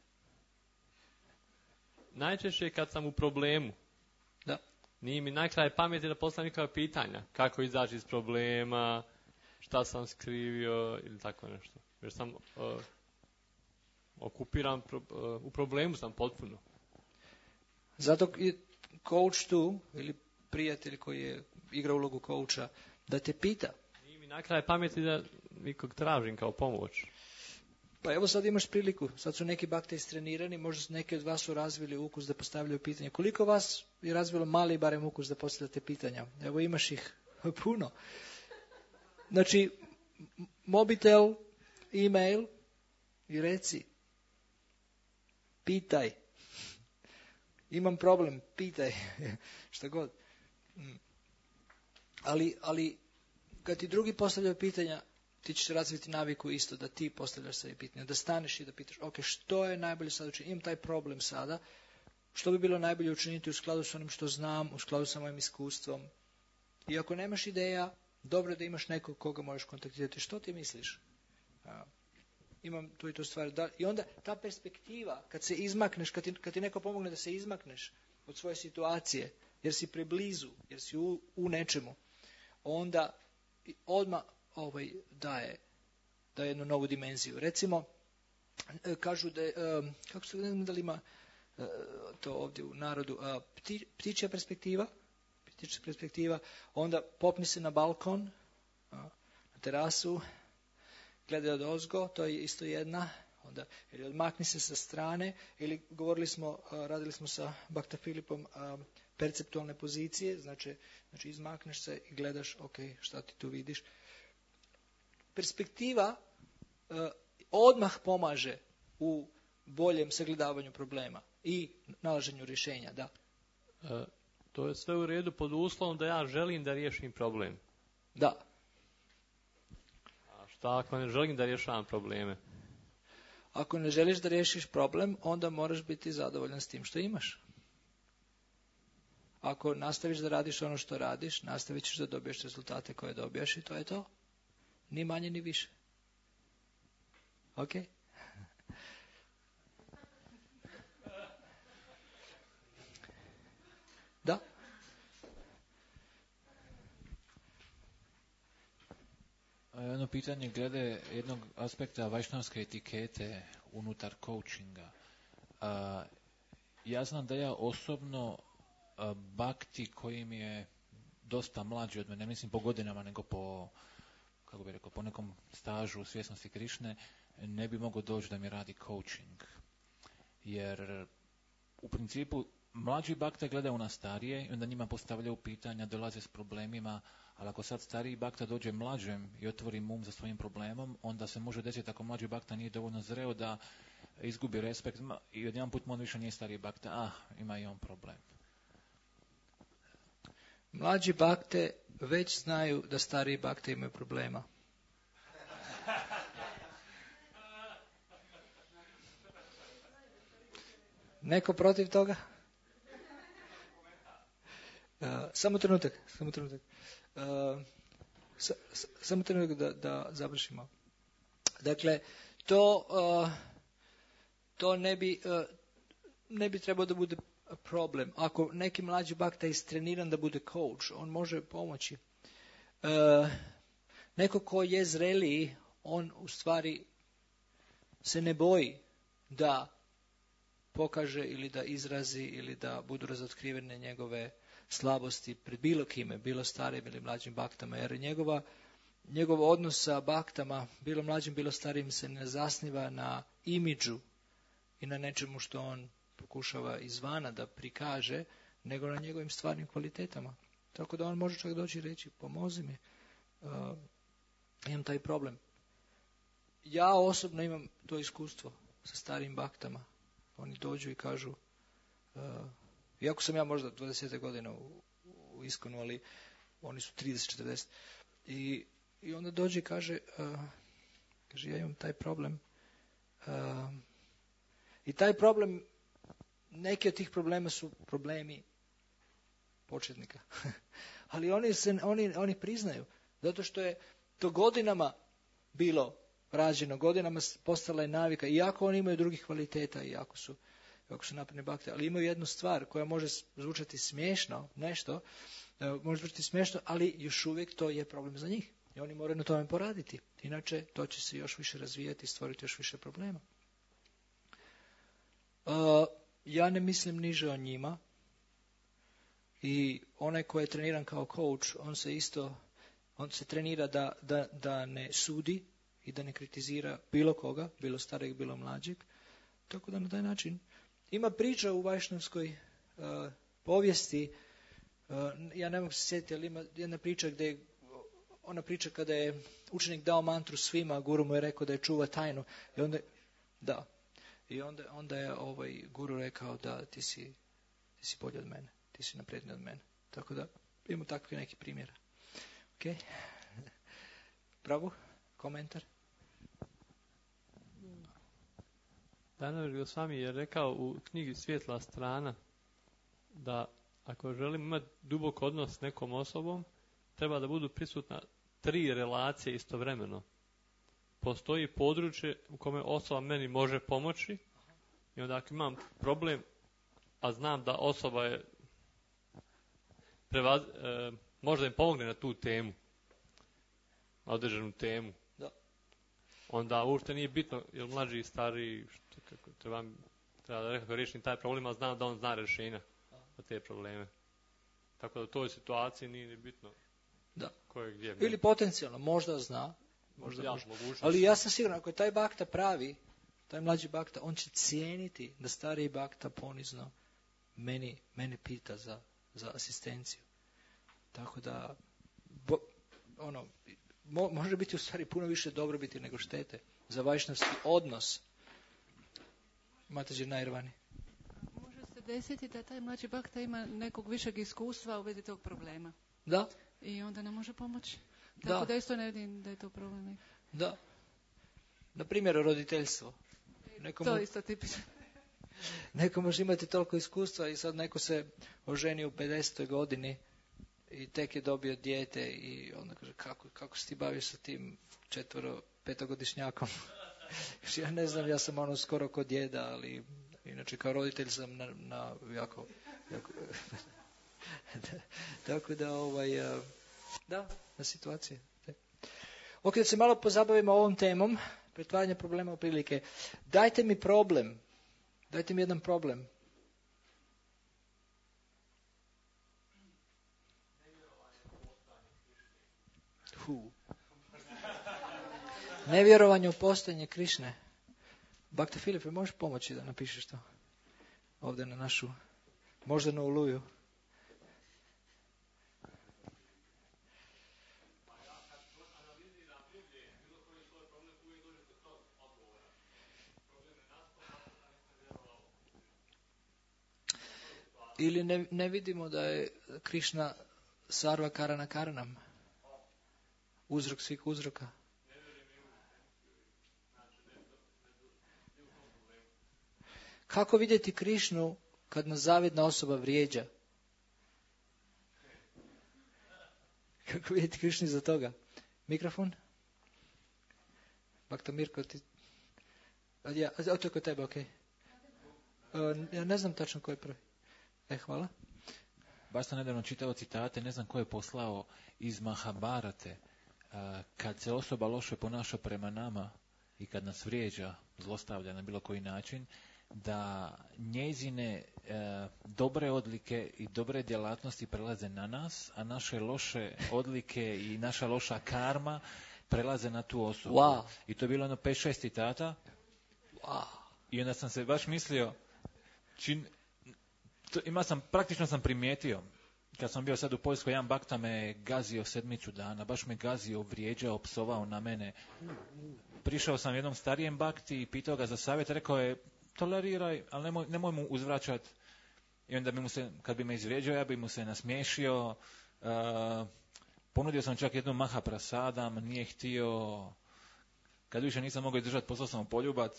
Najčešće kad sam u problemu, da. Nije mi najkraj pameti da postavim nikakva pitanja. Kako izaći iz problema, šta sam skrivio ili tako nešto. Jer sam uh, okupiran, pro, uh, u problemu sam potpuno. Zato je coach tu, ili prijatelj koji je igra ulogu coacha, da te pita. Nije mi najkraj pameti da nikog tražim kao pomoć. Pa evo sad imaš priliku, sad su neki bakte istrenirani, možda neki od vas su razvili ukus da postavljaju pitanja. Koliko vas je razvilo mali barem ukus da postavljate pitanja? Evo imaš ih puno. Znači, mobitel, e-mail i reci, pitaj. Imam problem, pitaj. Šta god. Ali, ali kad ti drugi postavljaju pitanja, ti ćeš razviti naviku isto, da ti postavljaš sebi pitanja, da staneš i da pitaš, ok, što je najbolje sad učiniti, imam taj problem sada, što bi bilo najbolje učiniti u skladu s onim što znam, u skladu sa mojim iskustvom. I ako nemaš ideja, dobro je da imaš nekog koga možeš kontaktirati. Što ti misliš? A, imam tu i tu stvar. Da, i onda ta perspektiva, kad se izmakneš, kad ti, kad ti neko pomogne da se izmakneš od svoje situacije, jer si preblizu, jer si u, u nečemu, onda odmah ovaj, daje, daje jednu novu dimenziju. Recimo, kažu da je, kako se ne znam da li ima to ovdje u narodu, pti, ptičja perspektiva, ptičja perspektiva, onda popni se na balkon, na terasu, gledaj od ozgo, to je isto jedna, onda ili odmakni se sa strane, ili govorili smo, radili smo sa Bakta Filipom perceptualne pozicije, znači, znači izmakneš se i gledaš, ok, šta ti tu vidiš. Perspektiva uh, odmah pomaže u boljem sagledavanju problema i nalaženju rješenja, da. E, to je sve u redu pod uslovom da ja želim da riješim problem. Da. A šta ako ne želim da rješavam probleme? Ako ne želiš da riješiš problem, onda moraš biti zadovoljan s tim što imaš. Ako nastaviš da radiš ono što radiš, nastavit ćeš da dobiješ rezultate koje dobijaš i to je to. Ni manje ni više. Ok? Da? Jedno pitanje glede jednog aspekta vajšnavske etikete unutar coachinga. Ja znam da ja osobno bakti koji mi je dosta mlađi od mene, ne mislim po godinama, nego po, kako bi rekao, po nekom stažu u svjesnosti Krišne, ne bi mogao doći da mi radi coaching. Jer u principu mlađi bakta gledaju na starije i onda njima postavljaju pitanja, dolaze s problemima, ali ako sad stariji bakta dođe mlađem i otvori um za svojim problemom, onda se može desiti ako mlađi bakta nije dovoljno zreo da izgubi respekt i odjedan put on više nije stariji bakta, ah, ima i on problem. Mlađi bakte već znaju da stariji bakte imaju problema. Neko protiv toga? Uh, samo trenutak, samo trenutak. Uh, sa, sa, samo trenutak da, da završimo. Dakle, to, uh, to ne bi, uh, ne bi trebao da bude problem. Ako neki mlađi bakta je istreniran da bude coach, on može pomoći. Uh, neko ko je zreliji, on u stvari se ne boji da pokaže ili da izrazi ili da budu razotkrivene njegove slabosti pred bilo kime, bilo starijim ili mlađim baktama, jer njegova, njegov odnos sa baktama, bilo mlađim, bilo starijim, se ne zasniva na imidžu i na nečemu što on pokušava izvana da prikaže, nego na njegovim stvarnim kvalitetama. Tako da on može čak doći i reći, pomozi mi, uh, imam taj problem. Ja osobno imam to iskustvo sa starijim baktama. Oni dođu i kažu, uh, iako sam ja možda dvadeset godina u, u iskonu, ali oni su trideset četrdeset. I, i onda dođe i kaže, uh, kaže, ja imam taj problem. Uh, I taj problem, neki od tih problema su problemi početnika. Ali oni, se, oni, oni priznaju, zato što je to godinama bilo rađeno, godinama postala je navika, iako oni imaju drugih kvaliteta, iako su, iako su napredne bakte, ali imaju jednu stvar koja može zvučati smiješno, nešto, može zvučati smiješno, ali još uvijek to je problem za njih. I oni moraju na tome poraditi. Inače, to će se još više razvijati i stvoriti još više problema. Uh, ja ne mislim niže o njima. I onaj ko je treniran kao coach, on se isto, on se trenira da, da, da ne sudi i da ne kritizira bilo koga, bilo starijeg, bilo mlađeg. Tako da na taj način ima priča u vajšnavskoj uh, povijesti, uh, ja ne mogu se sjetiti, ali ima jedna priča gdje je, ona priča kada je učenik dao mantru svima, guru mu je rekao da je čuva tajnu. I onda, da, i onda, onda je ovaj guru rekao da ti si, ti si bolji od mene, ti si napredniji od mene. Tako da imamo takve neki primjera. Okay? Pravu? Komentar? Danović Gosvami je rekao u knjigi Svjetla strana da ako želimo imati dubok odnos s nekom osobom, treba da budu prisutna tri relacije istovremeno. Postoji područje u kome osoba meni može pomoći i onda ako imam problem, a znam da osoba je prevaz, e, možda im pomogne na tu temu, na određenu temu. Da. Onda uopšte nije bitno je li mlađi i stariji, što, kako, treba, treba da nekako riješim taj problem, a znam da on zna rješenja za te probleme. Tako da u toj situaciji nije ni bitno da. Ko je gdje. Ili potencijalno, možda zna, možda ja, može. Ali ja sam siguran, ako je taj bakta pravi, taj mlađi bakta, on će cijeniti da stariji bakta ponizno meni, meni pita za, za asistenciju. Tako da, bo, ono, mo, može biti u stvari puno više dobrobiti nego štete za vajšnavski odnos. Matađi Najrvani. Može se desiti da taj mlađi bakta ima nekog višeg iskustva u vezi tog problema. Da. I onda ne može pomoći. Tako Da, da isto ne vidim da je to problem. da. Na primjer, roditeljstvo. Neko To mo- isto tipično. Neko može imati toliko iskustva i sad neko se oženi u pedesetoj godini i tek je dobio dijete i onda kaže kako, kako se ti baviš sa tim četvoro, petogodišnjakom? Ja ne znam, ja sam ono skoro kod djeda, ali inače kao roditelj sam na, na jako, jako tako da ovaj, da, na situacije. Ok, da se malo pozabavimo ovom temom, pretvaranje problema u prilike. Dajte mi problem, dajte mi jedan problem. Hu. Nevjerovanje u postojanje Krišne. Bakta Filipe, možeš pomoći da napišeš to ovdje na našu moždanu oluju? Ili ne, ne vidimo da je Krišna sarva karana karanam, uzrok svih uzroka. Kako vidjeti Krišnu kad nas zavidna osoba vrijeđa? Kako vidjeti Krišnu iza toga? Mikrofon? Bakta Mirko, ti... Ja, o, to je kod tebe, ok. Uh, ja ne znam tačno ko je prvi. E, hvala. Baš sam nedavno čitao citate, ne znam ko je poslao iz Mahabharate. Kad se osoba loše ponaša prema nama i kad nas vrijeđa, zlostavlja na bilo koji način, da njezine e, dobre odlike i dobre djelatnosti prelaze na nas, a naše loše odlike i naša loša karma prelaze na tu osobu. Wow. I to je bilo ono pet šest citata. Wow. I onda sam se baš mislio, čin, to, ima sam, praktično sam primijetio, kad sam bio sad u Poljskoj, jedan bakta me gazio sedmicu dana, baš me gazio, vrijeđao, psovao na mene. Prišao sam jednom starijem bakti i pitao ga za savjet, rekao je, toleriraj, ali nemoj, nemoj mu uzvraćati. I onda bi mu se, kad bi me izvrijeđao, ja bi mu se nasmiješio. Uh, ponudio sam čak jednu maha prasadam, nije htio. Kad više nisam mogao izdržati, poslao sam mu poljubac.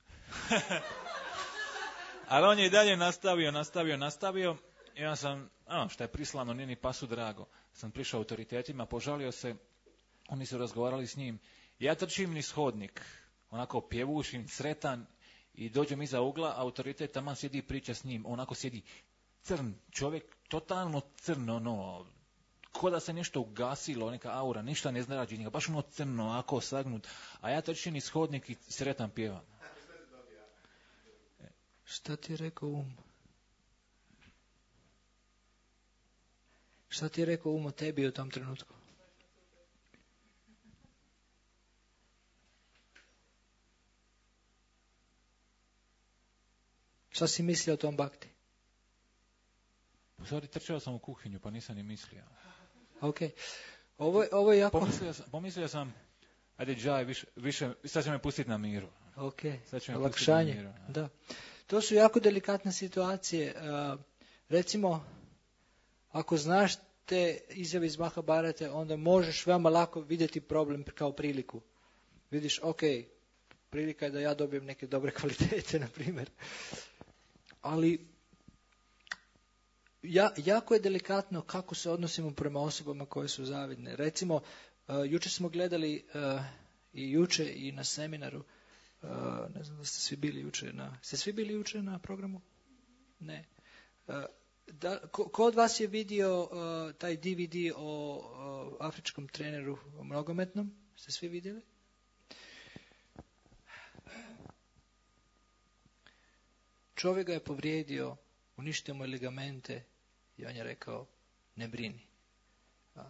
Ali on je i dalje nastavio, nastavio, nastavio. I ja sam, a, šta je prislano, nije ni pasu drago. Sam prišao autoritetima, požalio se, oni su razgovarali s njim. Ja trčim niz hodnik, onako pjevušim, sretan, i dođem iza ugla, autoritet taman sjedi i priča s njim, onako sjedi crn, čovjek totalno crno, ono, ko da se nešto ugasilo, neka aura, ništa ne zrađi, njega baš ono crno, onako sagnut, a ja trčim niz hodnik i sretan pjevam. Šta ti je rekao um? Šta ti je rekao um o tebi u tom trenutku? Šta si mislio o tom bakti? U stvari trčao sam u kuhinju, pa nisam ni mislio. Ok. Ovo, ovo je jako... Pomislio sam, pomislio sam ajde džaj, više, više, sad će me pustiti na miru. Ok, olakšanje. Da. To su jako delikatne situacije. Uh, recimo, ako znaš te izjave iz Mahabharate, onda možeš veoma lako vidjeti problem kao priliku. Vidiš, ok, prilika je da ja dobijem neke dobre kvalitete, na primjer. Ali ja, jako je delikatno kako se odnosimo prema osobama koje su zavidne. Recimo, uh, jučer smo gledali uh, i juče i na seminaru, uh, ne znam da ste svi bili jučer na... Ste svi bili jučer na programu? Ne. Uh, da, ko, ko od vas je vidio uh, taj D V D o uh, afričkom treneru o nogometnom? Ste svi vidjeli? Čovjek ga je povrijedio, uništio mu je ligamente i on je rekao, ne brini. A.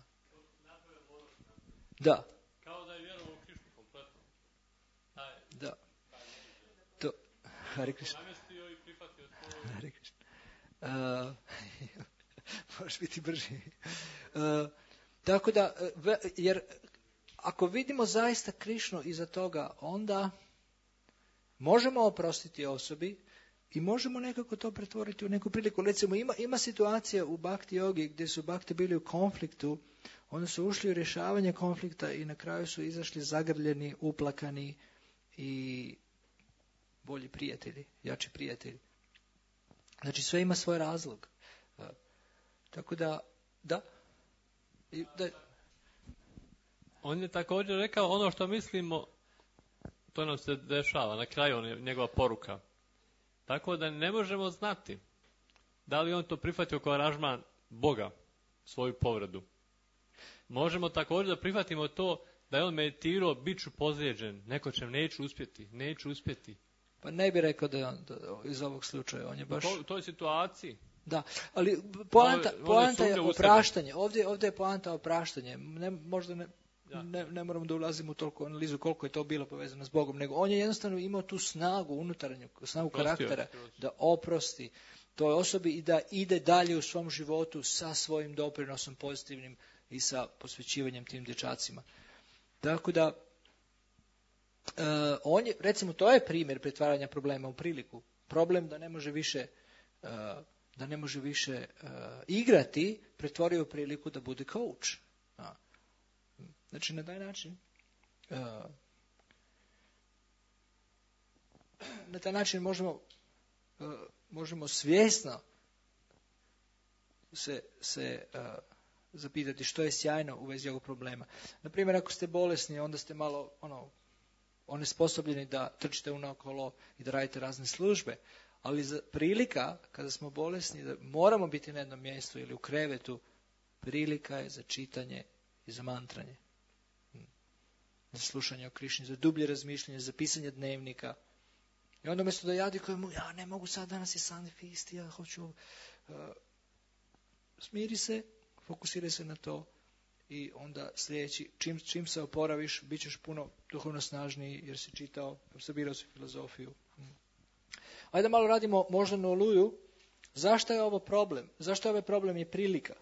Da. Kao da je vjerovao u Krišnu kompletno. Da. To, Hare Krishna. Namestio i prihvatio to. Hare Krishna. Uh, možeš biti brži. Uh, tako da, jer ako vidimo zaista Krišnu iza toga, onda možemo oprostiti osobi i možemo nekako to pretvoriti u neku priliku. Recimo, ima, ima situacija u Bhakti jogi gdje su Bhakti bili u konfliktu, onda su ušli u rješavanje konflikta i na kraju su izašli zagrljeni, uplakani i bolji prijatelji, jači prijatelji. Znači, sve ima svoj razlog. Uh, tako da, da. I, da. On je također rekao ono što mislimo, to nam se dešava, na kraju on je njegova poruka. Tako da ne možemo znati da li on to prihvatio kao aranžman Boga, svoju povredu. Možemo također da prihvatimo to da je on meditirao, bit ću pozlijeđen, neko će, neću uspjeti, neću uspjeti. Pa ne bi rekao da je on da, iz ovog slučaja, on je baš... U toj situaciji. Da, ali poanta, poanta je opraštanje, ovdje, ovdje je poanta opraštanje, ne, možda ne... Ja. Ne, ne moramo da ulazimo u toliko analizu koliko je to bilo povezano s Bogom, nego on je jednostavno imao tu snagu unutarnju, snagu Prostio, karaktera prostio. Da oprosti toj osobi i da ide dalje u svom životu sa svojim doprinosom pozitivnim i sa posvećivanjem tim dječacima. Tako da, uh, on je, recimo, to je primjer pretvaranja problema u priliku. Problem da ne može više, uh, da ne može više uh, igrati, pretvorio u priliku da bude coach. Uh. Znači, na taj način, uh, na taj način možemo, uh, možemo svjesno se, se uh, zapitati što je sjajno u vezi ovog problema. Naprimjer, ako ste bolesni, onda ste malo ono, onesposobljeni da trčite unaokolo i da radite razne službe, ali za prilika, kada smo bolesni, da moramo biti na jednom mjestu ili u krevetu, prilika je za čitanje i za mantranje. Za slušanje o Krišni, za dublje razmišljanje, za pisanje dnevnika. I onda umjesto da ja dikujem, ja ne mogu sad, danas je Sunday feast, ja hoću... Uh, smiri se, fokusiraj se na to i onda sljedeći, čim, čim se oporaviš, bit ćeš puno duhovno snažniji jer si čitao, sabirao si filozofiju. Hmm. Ajde malo radimo možda na oluju. Zašto je ovo problem? Zašto je ovaj problem je prilika?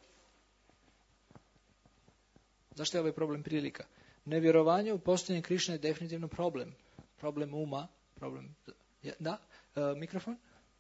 Zašto je ovaj problem prilika? Nevjerovanje u postojanje Krišne je definitivno problem. Problem uma. Problem... Da? E, mikrofon?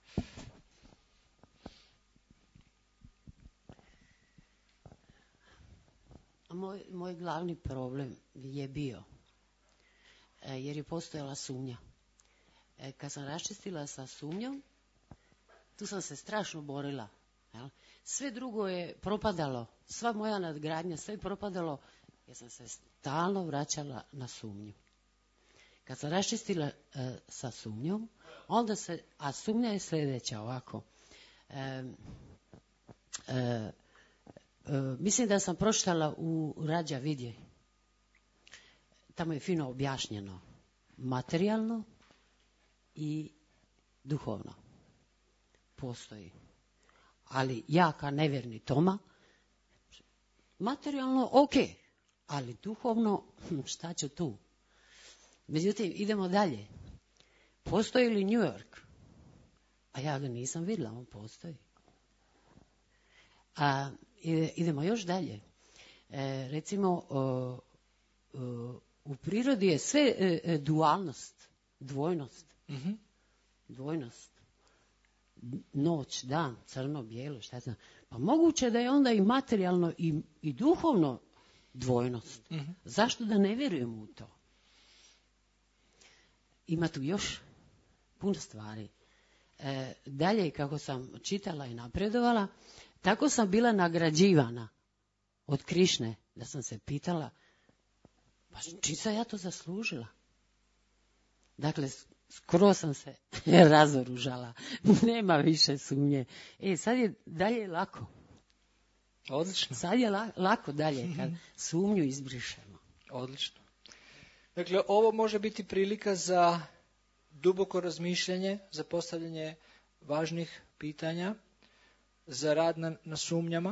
Moj, moj glavni problem je bio, e, jer je postojala sumnja. E, kad sam raščistila sa sumnjom, tu sam se strašno borila. Jel? Sve drugo je propadalo. Sva moja nadgradnja, sve je propadalo. Ja sam se stalno vraćala na sumnju. Kad sam raščistila e, sa sumnjom, onda se, a sumnja je sljedeća ovako. E, e, e, mislim da sam pročitala u Rađa Vidje. Tamo je fino objašnjeno. Materijalno i duhovno. Postoji. Ali ja kao nevjerni Toma, materijalno ok. Ali duhovno, šta ću tu? Međutim, idemo dalje. Postoji li New York? A ja ga nisam vidjela, on postoji. A, idemo još dalje. E, recimo, o, o, u prirodi je sve e, dualnost, dvojnost. Mm-hmm. Dvojnost. noć, dan, crno, bijelo, šta znam. Pa moguće da je onda i materijalno i, i duhovno dvojnost. Mhm. Zašto da ne vjerujem u to? Ima tu još puno stvari. E, dalje, kako sam čitala i napredovala, tako sam bila nagrađivana od Krišne, da sam se pitala, pa čim sam ja to zaslužila? Dakle, skoro sam se razoružala. Nema više sumnje. E, sad je dalje lako. Odlično. Sad je la, lako dalje, kad sumnju izbrišemo. Odlično. Dakle, ovo može biti prilika za duboko razmišljanje, za postavljanje važnih pitanja, za rad na, na sumnjama.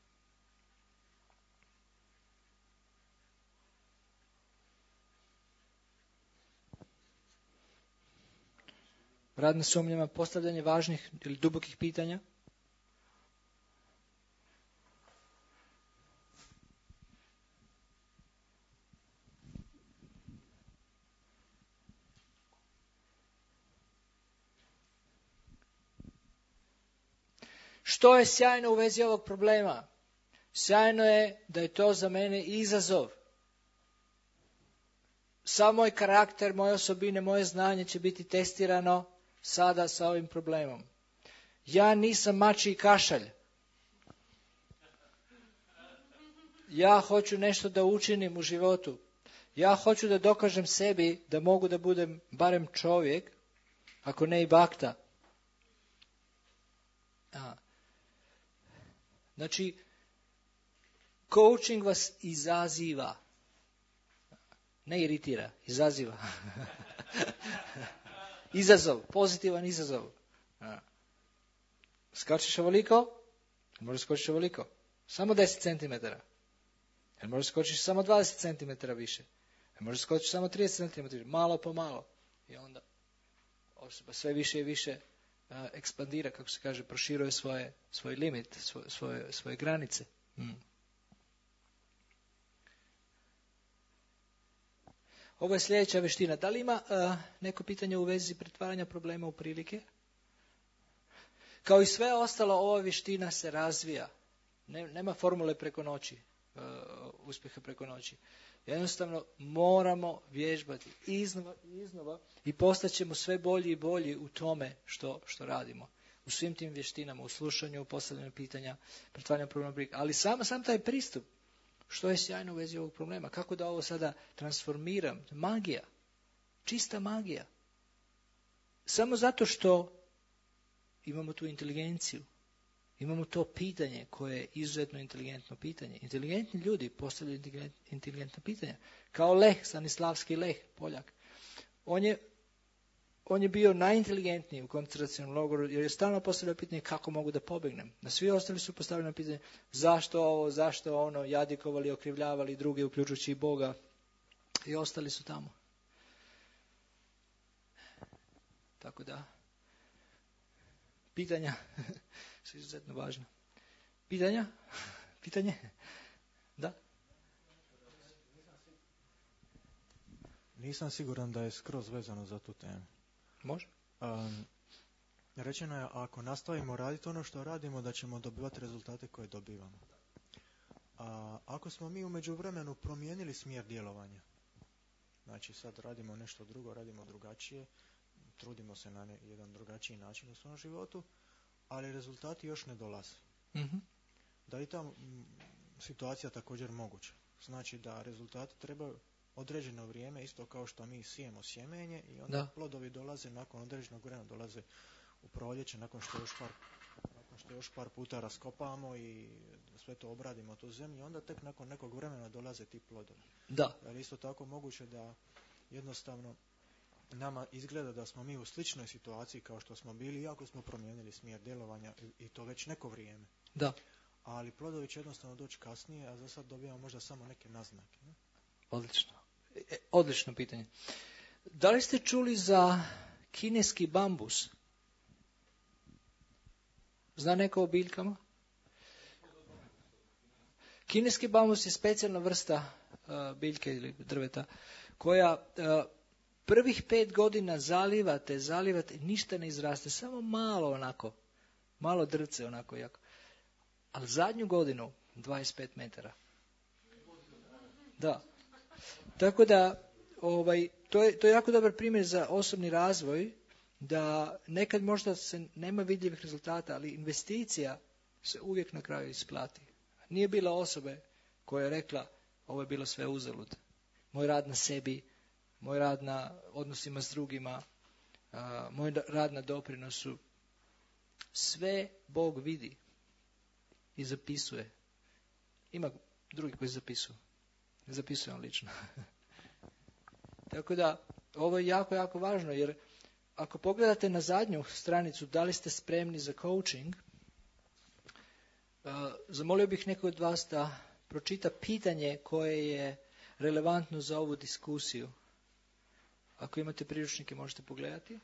Rad na sumnjama, postavljanje važnih ili dubokih pitanja. Što je sjajno u vezi ovog problema? Sjajno je da je to za mene izazov. Sav moj karakter, moje osobine, moje znanje će biti testirano sada sa ovim problemom. Ja nisam mačji kašalj. Ja hoću nešto da učinim u životu. Ja hoću da dokažem sebi da mogu da budem barem čovjek, ako ne i bakta. A. Znači, coaching vas izaziva. Ne iritira, izaziva. Izazov, pozitivan izazov. A. Skačeš ovoliko? Možeš skočiš ovoliko. Samo deset centimetara. Jer možeš skočiš samo dvadeset centimetara više. Jer možeš skočiš samo trideset centimetara više. Malo po malo. I onda osoba sve više i više a, ekspandira, kako se kaže, proširuje svoje, svoj limit, svoje, svoje, svoje granice. Hmm. Ovo je sljedeća veština. Da li ima uh, neko pitanje u vezi pretvaranja problema u prilike? Kao i sve ostalo, ova vještina se razvija. Ne, nema formule preko noći, uh, uspjeha preko noći. Jednostavno moramo vježbati iznova i iznova i postaćemo sve bolji i bolji u tome što, što radimo. U svim tim vještinama, u slušanju, u postavljanju pitanja, pretvaranju problema u prilike. Ali sam, sam taj pristup, što je sjajno u vezi ovog problema? Kako da ovo sada transformiram? Magija. Čista magija. Samo zato što imamo tu inteligenciju. Imamo to pitanje koje je izuzetno inteligentno pitanje. Inteligentni ljudi postavljaju inteligentna pitanja. Kao Leh, Stanislavski Leh, Poljak. On je, on je bio najinteligentniji u koncentracionom logoru jer je stalno postavljao pitanje kako mogu da pobegnem. Na svi ostali su postavljali pitanje zašto ovo, zašto ono, jadikovali, okrivljavali druge, uključujući i Boga. I ostali su tamo. Tako da, pitanja su izuzetno važna. Pitanja? Pitanje? Da? Nisam siguran da je skroz vezano za tu temu. Može? Um, rečeno je, ako nastavimo raditi ono što radimo, da ćemo dobivati rezultate koje dobivamo. A ako smo mi u međuvremenu promijenili smjer djelovanja, znači sad radimo nešto drugo, radimo drugačije, trudimo se na ne, jedan drugačiji način u svom životu, ali rezultati još ne dolaze. Mm-hmm. Da je ta m, situacija također moguća. Znači da rezultati trebaju određeno vrijeme, isto kao što mi sijemo sjemenje i onda da. Plodovi dolaze nakon određenog vremena, dolaze u proljeće, nakon što još par, nakon što još par puta raskopamo i sve to obradimo tu zemlju, onda tek nakon nekog vremena dolaze ti plodovi. Da. Ali isto tako moguće da jednostavno nama izgleda da smo mi u sličnoj situaciji kao što smo bili, iako smo promijenili smjer djelovanja i to već neko vrijeme. Da. Ali plodovi će jednostavno doći kasnije, a za sad dobijamo možda samo neke naznake. Ne? Odlično. E, odlično pitanje. Da li ste čuli za kineski bambus? Zna neko o biljkama? Kineski bambus je specijalna vrsta uh, biljke ili drveta koja uh, Prvih pet godina zalivate, zalivate, ništa ne izraste, samo malo onako, malo drce onako jako. Ali zadnju godinu, dvadeset pet metara. Da. Tako da, ovaj, to je, to je jako dobar primjer za osobni razvoj, da nekad možda se nema vidljivih rezultata, ali investicija se uvijek na kraju isplati. Nije bila osobe koja je rekla, ovo je bilo sve uzalud. Moj rad na sebi, moj rad na odnosima s drugima, a, moj rad na doprinosu, sve Bog vidi i zapisuje. Ima drugi koji zapisuju. Zapisuje on lično. Tako da, ovo je jako, jako važno, jer ako pogledate na zadnju stranicu, da li ste spremni za coaching, uh, zamolio bih nekog od vas da pročita pitanje koje je relevantno za ovu diskusiju. Ako imate priručnike, možete pogledati.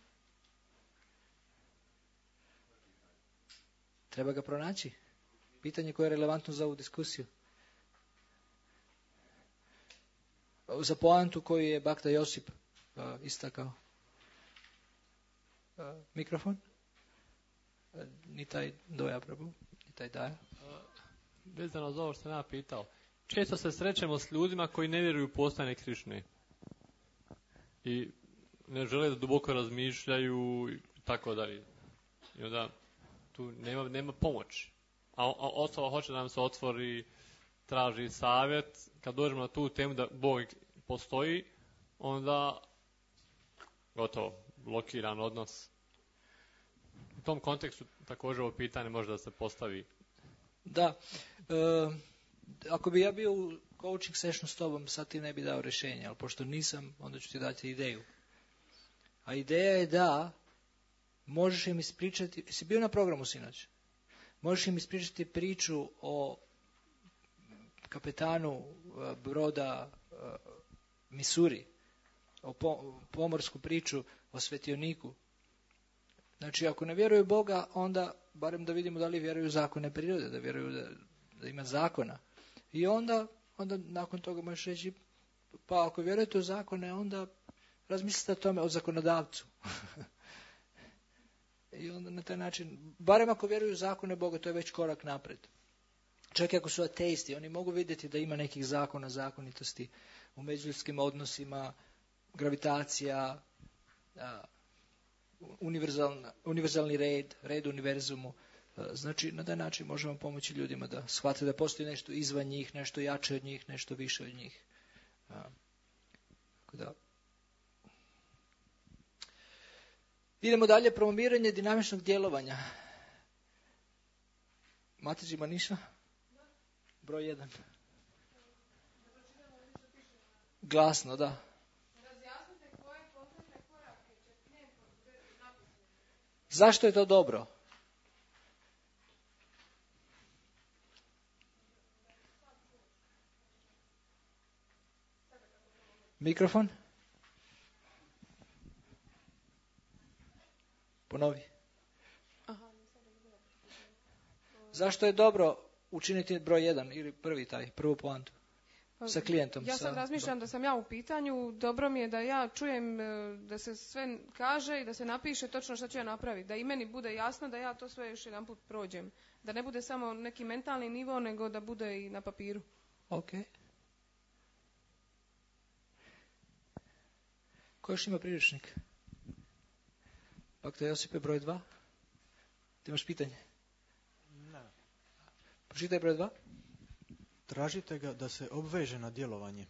Treba ga pronaći. Pitanje koje je relevantno za ovu diskusiju. Za poantu koju je Bakta Josip uh, istakao. Uh, mikrofon? Uh, ni taj doja, Prabhu? Ni taj daja? Vezano za ovo što sam ja pitao. Često se srećemo s ljudima koji ne vjeruju u postojanje Krišne. I ne žele da duboko razmišljaju i tako dalje. I onda tu nema, nema pomoći. A, a osoba hoće da nam se otvori, traži savjet. Kad dođemo na tu temu da Bog postoji, onda gotovo, blokiran odnos. U tom kontekstu također ovo pitanje može da se postavi. Da. E, ako bi ja bio u coaching sessionu s tobom, sad ti ne bi dao rješenje, ali pošto nisam, onda ću ti dati ideju. A ideja je da možeš im ispričati, si bio na programu sinoć, možeš im ispričati priču o kapetanu broda Misuri, o pomorsku priču o svetioniku. Znači, ako ne vjeruju Boga, onda barem da vidimo da li vjeruju zakone prirode, da vjeruju da, da ima zakona. I onda, onda nakon toga možeš reći, pa ako vjerujete u zakone, onda razmislite o tome, o zakonodavcu. I onda na taj način, barem ako vjeruju u zakone Boga, to je već korak naprijed. Čak i ako su ateisti, oni mogu vidjeti da ima nekih zakona, zakonitosti u međuljudskim odnosima, gravitacija, a, univerzalni red, red u univerzumu. Znači, na taj način možemo pomoći ljudima da shvate da postoji nešto izvan njih, nešto jače od njih, nešto više od njih. A, da. Idemo dalje, promoviranje dinamičnog djelovanja. Mateđi Maniša? Broj jedan. Glasno, da. Zašto je to dobro? Mikrofon? Ponovi. Zašto je dobro učiniti broj jedan ili prvi taj, prvu poantu? Sa klijentom. Ja sad sa... razmišljam da sam ja u pitanju, dobro mi je da ja čujem da se sve kaže i da se napiše točno što ću ja napraviti, da i meni bude jasno da ja to sve još jedan put prođem. Da ne bude samo neki mentalni nivo, nego da bude i na papiru. Ok. Ko još ima priručnik? Bakta Josipe, broj dva. Ti imaš pitanje? Ne. Pročitaj broj dva. Tražite ga da se obveže na djelovanje.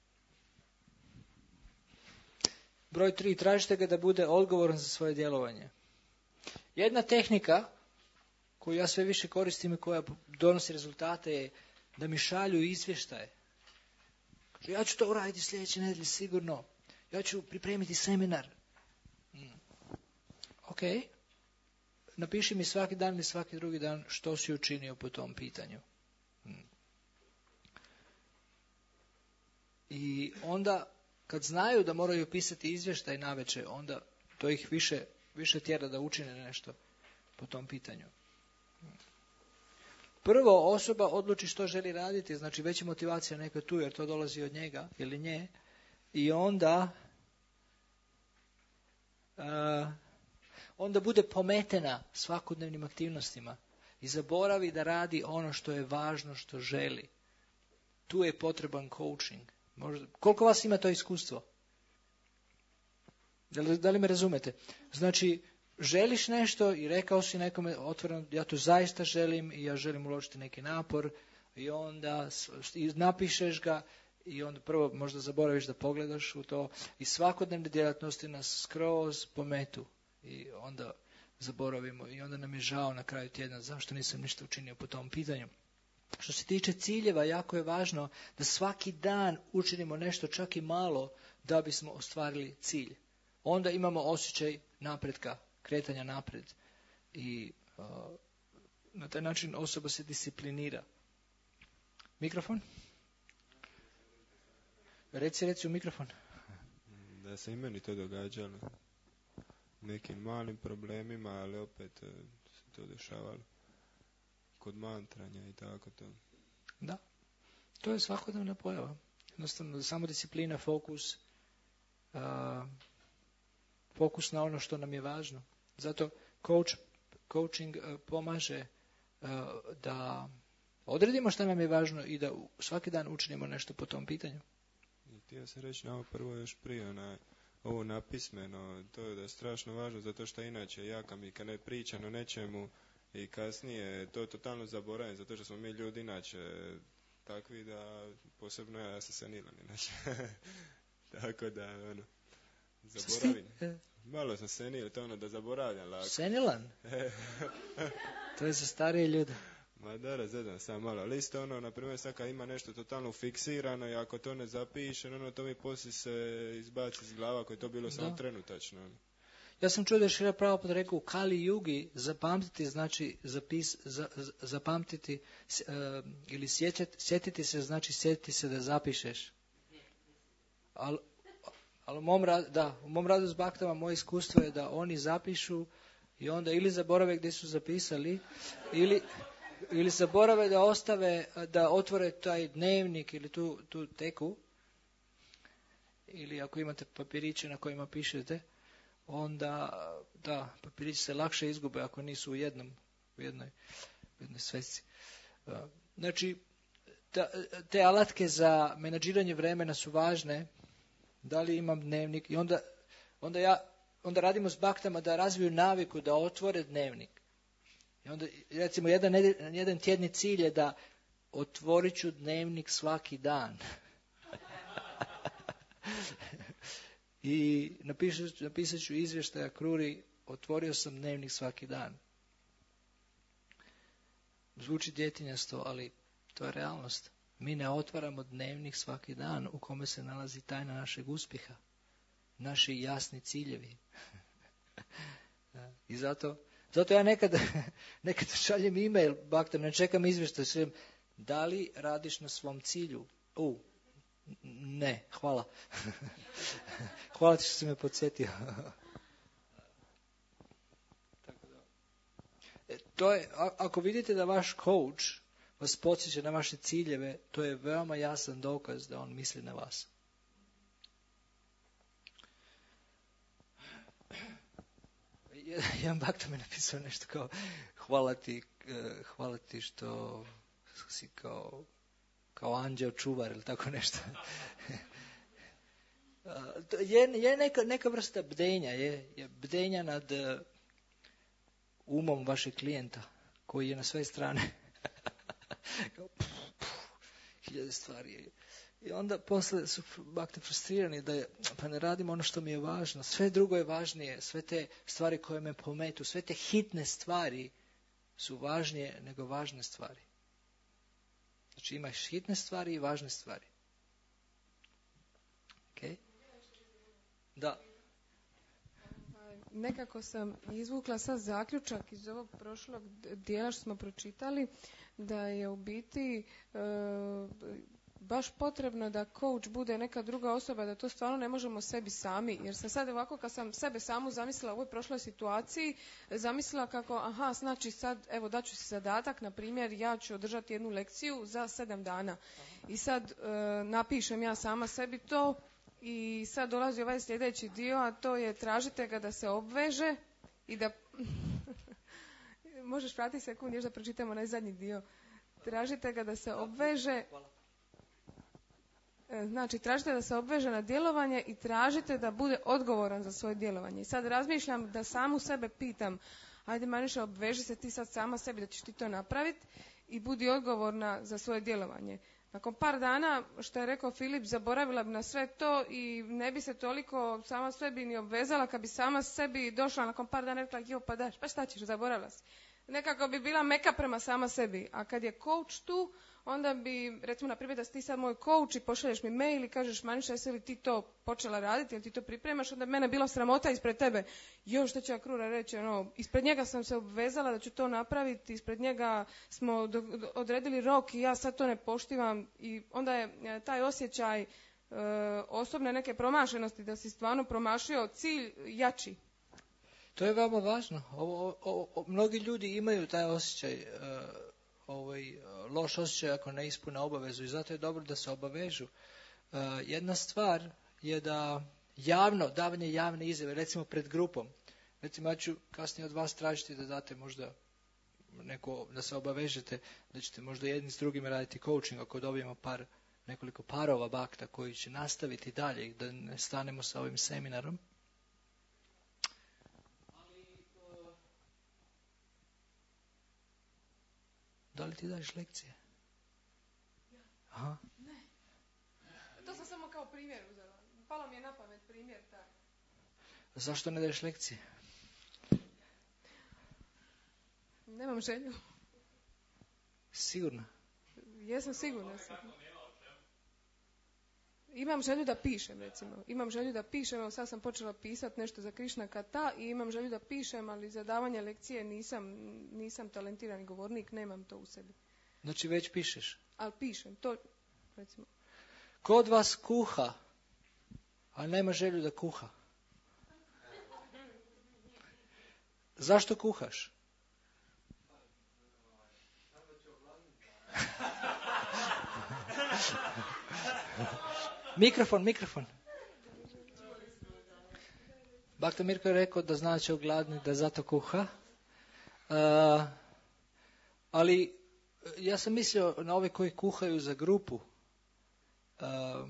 Broj tri. Tražite ga da bude odgovoran za svoje djelovanje. Jedna tehnika koju ja sve više koristim i koja donosi rezultate je da mi šalju izvještaje. Ja ću to uraditi sljedeće nedelje sigurno. Ja ću pripremiti seminar. Mm. Ok. Napiši mi svaki dan ili svaki drugi dan što si učinio po tom pitanju. Mm. I onda, kad znaju da moraju pisati izvještaj navečer, onda to ih više, više tjera da učine nešto po tom pitanju. Prvo, osoba odluči što želi raditi, znači već je motivacija neka tu, jer to dolazi od njega ili nje. I onda onda bude pometena svakodnevnim aktivnostima i zaboravi da radi ono što je važno, što želi. Tu je potreban coaching. Možda, koliko vas ima to iskustvo? Da li, da li me razumete? Znači, želiš nešto i rekao si nekome otvoreno, ja to zaista želim i ja želim uložiti neki napor i onda i napišeš ga i onda prvo možda zaboraviš da pogledaš u to i svakodnevne djelatnosti nas skroz pometu i onda zaboravimo i onda nam je žao na kraju tjedna zašto nisam ništa učinio po tom pitanju. Što se tiče ciljeva, jako je važno da svaki dan učinimo nešto čak i malo da bismo ostvarili cilj. Onda imamo osjećaj napretka, kretanja napred i uh, na taj način osoba se disciplinira. Mikrofon? Reci, reci u mikrofon. Da se i meni to događalo. Nekim malim problemima, ali opet uh, se to dešavalo. Kod mantranja i tako to. Da, to je svakodnevna pojava. Jednostavno, samo disciplina, fokus, uh, fokus na ono što nam je važno. Zato coach, coaching uh, pomaže uh, da odredimo što nam je važno i da svaki dan učinimo nešto po tom pitanju. Htio sam reći na ovo prvo još prije, na ovo napismeno, to je da je strašno važno, zato što inače ja kad mi kad ne pričam o nečemu i kasnije to totalno zaboravim, zato što smo mi ljudi inače takvi da, posebno ja, ja sam senilan inače, tako da, ono, zaboravim. Malo sam senil, to ono da zaboravljam lako. Senilan? To je za starije ljude. Ma da, razredam sam malo, ali isto ono, na primjer, sad kad ima nešto totalno fiksirano i ako to ne zapišem, ono, to mi poslije se izbaci iz glava ako je to bilo samo trenutačno. Ono. Ja sam čuo da je Šrila Prabhupada rekao u Kali Yugi zapamtiti znači zapis, za, zapamtiti uh, ili sjećati, sjetiti se znači sjetiti se da zapišeš. Ali al u mom radu, da, u mom radu s baktama moje iskustvo je da oni zapišu i onda ili zaborave gdje su zapisali ili ili zaborave da ostave, da otvore taj dnevnik ili tu, tu teku ili ako imate papiriće na kojima pišete, onda da, papirići se lakše izgube ako nisu u jednom, u jednoj, u jednoj svesci. Znači, ta, te alatke za menadžiranje vremena su važne, da li imam dnevnik i onda, onda, ja, onda radimo s baktama da razviju naviku da otvore dnevnik. I onda, recimo, jedan, jedan tjedni cilj je da otvorit ću dnevnik svaki dan. I napisat, napisat ću izvještaja Kruri, otvorio sam dnevnik svaki dan. Zvuči djetinjasto, ali to je realnost. Mi ne otvaramo dnevnik svaki dan u kome se nalazi tajna našeg uspjeha. Naši jasni ciljevi. I zato, zato ja nekad, nekad šaljem e-mail, baktam, ne čekam izvještaj, šaljem, da li radiš na svom cilju? U, ne, hvala. Hvala ti što si me podsjetio. E, to je, ako vidite da vaš coach vas podsjeća na vaše ciljeve, to je veoma jasan dokaz da on misli na vas. Jedan bakta mi napisao nešto kao hvala ti, hvala ti što si kao, kao anđeo čuvar ili tako nešto. je je neka, neka vrsta bdenja, je, je bdenja nad umom vašeg klijenta koji je na sve strane. Kao, puf, puf, hiljade stvari. I onda posle su bakte frustrirani da je, pa ne radim ono što mi je važno. Sve drugo je važnije. Sve te stvari koje me pometu, sve te hitne stvari su važnije nego važne stvari. Znači imaš hitne stvari i važne stvari. Okay? Da. Nekako sam izvukla sad zaključak iz ovog prošlog dijela što smo pročitali, da je u biti e, baš potrebno da coach bude neka druga osoba, da to stvarno ne možemo sebi sami. Jer sam sad ovako, kad sam sebe samu zamislila u ovoj prošloj situaciji, zamislila kako, aha, znači sad, evo daću si zadatak, na primjer, ja ću održati jednu lekciju za sedam dana. I sad e, napišem ja sama sebi to I sad dolazi ovaj sljedeći dio, a to je tražite ga da se obveže i da... Možeš pratiti sekund, još da pročitamo onaj zadnji dio. Tražite ga da se obveže... Znači, tražite da se obveže na djelovanje i tražite da bude odgovoran za svoje djelovanje. I sad razmišljam da samu sebe pitam, ajde Mariša, obveži se ti sad sama sebi da ćeš ti to napraviti i budi odgovorna za svoje djelovanje. Nakon par dana, što je rekao Filip, zaboravila bi na sve to i ne bi se toliko sama sebi ni obvezala kad bi sama sebi došla nakon par dana i rekla, jo pa daš, pa šta ćeš, zaboravila si. Nekako bi bila meka prema sama sebi. A kad je coach tu, onda bi, recimo na primjer da si ti sad moj coach i pošalješ mi mail i kažeš Maniša, jesi li ti to počela raditi, jel ti to pripremaš, onda bi mene bilo sramota ispred tebe. Jo, što će ja Krura reći, ono, ispred njega sam se obvezala da ću to napraviti, ispred njega smo do, do, odredili rok i ja sad to ne poštivam. I onda je taj osjećaj e, osobne neke promašenosti, da si stvarno promašio cilj jači. To je veoma važno. Ovo, ovo, ovo, mnogi ljudi imaju taj osjećaj, uh, ovaj, loš osjećaj ako ne ispune obavezu i zato je dobro da se obavežu. Uh, jedna stvar je da javno, davanje javne izjave, recimo pred grupom, recimo ja ću kasnije od vas tražiti da date možda neko, da se obavežete, da ćete možda jedni s drugim raditi coaching ako dobijemo par, nekoliko parova bakta koji će nastaviti dalje, da ne stanemo sa ovim seminarom. Da li ti daješ lekcije? Aha. Ne. To sam samo kao primjer uzela. Palo mi je na pamet primjer taj. Zašto ne daješ lekcije? Nemam želju. Sigurno? Jesam sigurna. Imam želju da pišem, recimo. Imam želju da pišem, evo sad sam počela pisati nešto za Krišna Kata i imam želju da pišem, ali za davanje lekcije nisam, nisam talentirani govornik, nemam to u sebi. Znači već pišeš? Ali pišem, to recimo. Ko od vas kuha, a nema želju da kuha? Zašto kuhaš? Mikrofon, mikrofon. Bakta Mirko je rekao da zna da će ogladni, da zato kuha. Uh, ali ja sam mislio na ove koji kuhaju za grupu. Uh,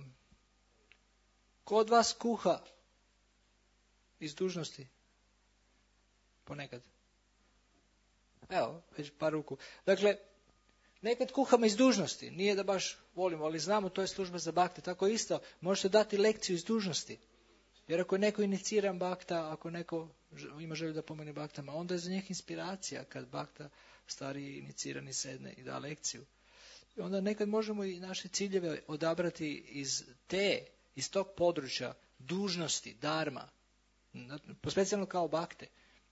ko od vas kuha iz dužnosti? Ponekad. Evo, već par ruku. Dakle, nekad kuhamo iz dužnosti, nije da baš volimo, ali znamo to je služba za bakte. Tako isto, možete dati lekciju iz dužnosti. Jer ako je neko iniciran bakta, ako neko ima želju da pomene baktama, onda je za njih inspiracija kad bakta stariji inicirani sedne i da lekciju. I onda nekad možemo i naše ciljeve odabrati iz te, iz tog područja dužnosti, dharma, specijalno kao bakte.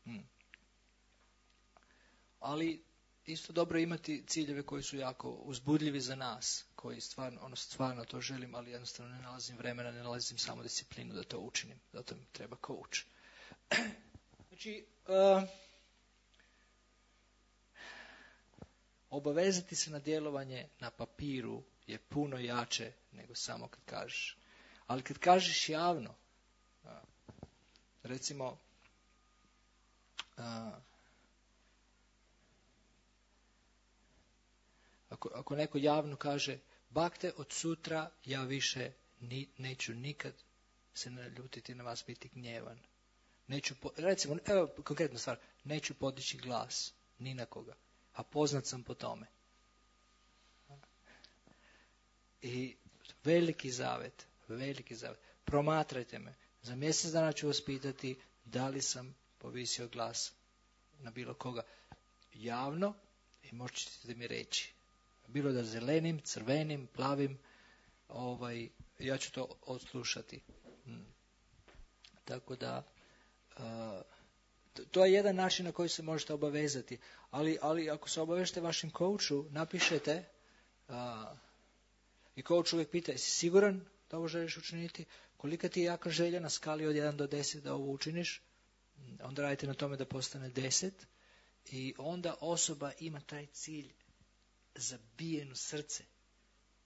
Ali isto dobro imati ciljeve koji su jako uzbudljivi za nas, koji stvarno, ono stvarno to želim, ali jednostavno ne nalazim vremena, ne nalazim samo disciplinu da to učinim. Zato mi treba coach. Znači, uh, obavezati se na djelovanje na papiru je puno jače nego samo kad kažeš. Ali kad kažeš javno, uh, recimo, uh, Ako, ako neko javno kaže, bakte od sutra ja više ni, neću nikad se naljutiti na vas, biti gnjevan. Neću, po, recimo, evo konkretna stvar, neću podići glas ni na koga, a poznat sam po tome. I veliki zavet, veliki zavet, promatrajte me, za mjesec dana ću vas pitati da li sam povisio glas na bilo koga javno i možete mi reći. Bilo da zelenim, crvenim, plavim, ovaj, ja ću to odslušati. Hmm. Tako da, uh, to, to je jedan način na koji se možete obavezati. Ali, ali ako se obavežete vašem coachu, napišete, uh, i coach uvijek pita, jesi siguran da ovo želiš učiniti? Kolika ti je jaka želja na skali od jedan do deset da ovo učiniš? Onda radite na tome da postane deset i onda osoba ima taj cilj zabijen u srce.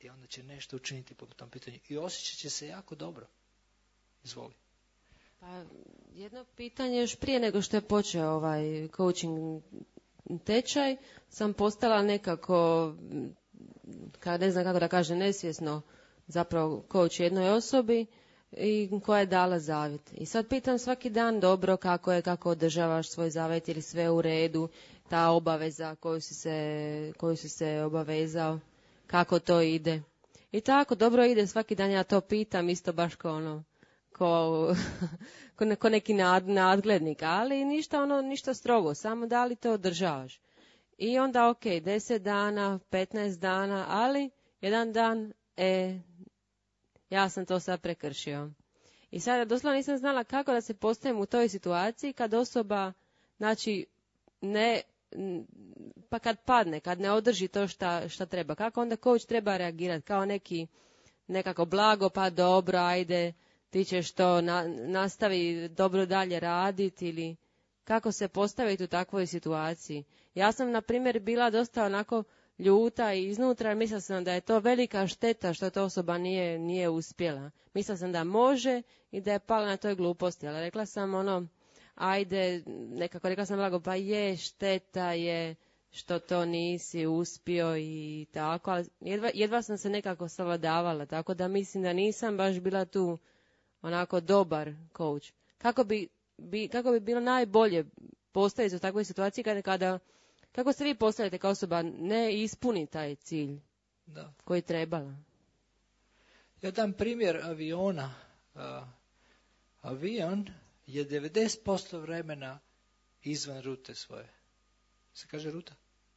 i onda će nešto učiniti po tom pitanju i osjećat će se jako dobro. Izvoli. Pa, jedno pitanje još prije nego što je počeo ovaj coaching tečaj, sam postala nekako, kada ne znam kako da kažem, nesvjesno zapravo coach jednoj osobi i koja je dala zavjet. I sad pitam svaki dan dobro kako je, kako održavaš svoj zavjet ili sve u redu, ta obaveza koju si se, koju si se obavezao, kako to ide. I tako, dobro ide, svaki dan ja to pitam, isto baš kao ono, ko, ko, ko neki nad, nadglednik, ali ništa ono, ništa strogo, samo da li to održavaš. I onda ok, deset dana, petnaest dana, ali jedan dan, e, ja sam to sad prekršio. I sada doslovno nisam znala kako da se postavim u toj situaciji kad osoba, znači, ne, pa kad padne, kad ne održi to šta, šta treba. Kako onda coach treba reagirati? Kao neki, nekako blago, pa dobro, ajde, ti ćeš to na, nastavi dobro dalje raditi ili kako se postaviti u takvoj situaciji. Ja sam, na primjer, bila dosta onako ljuta i iznutra, mislila sam da je to velika šteta što ta osoba nije, nije uspjela. Mislila sam da može i da je pala na toj gluposti, ali rekla sam ono, ajde, nekako rekla sam blago, pa je, šteta je što to nisi uspio i tako, ali jedva, jedva sam se nekako savladavala, tako da mislim da nisam baš bila tu onako dobar coach. Kako bi, bi, kako bi bilo najbolje postaviti u takvoj situaciji kada, kada kako se vi postavite kao osoba ne ispuni taj cilj da. koji je trebala? Ja dam primjer aviona. Uh, avion je devedeset posto vremena izvan rute svoje. Se kaže ruta?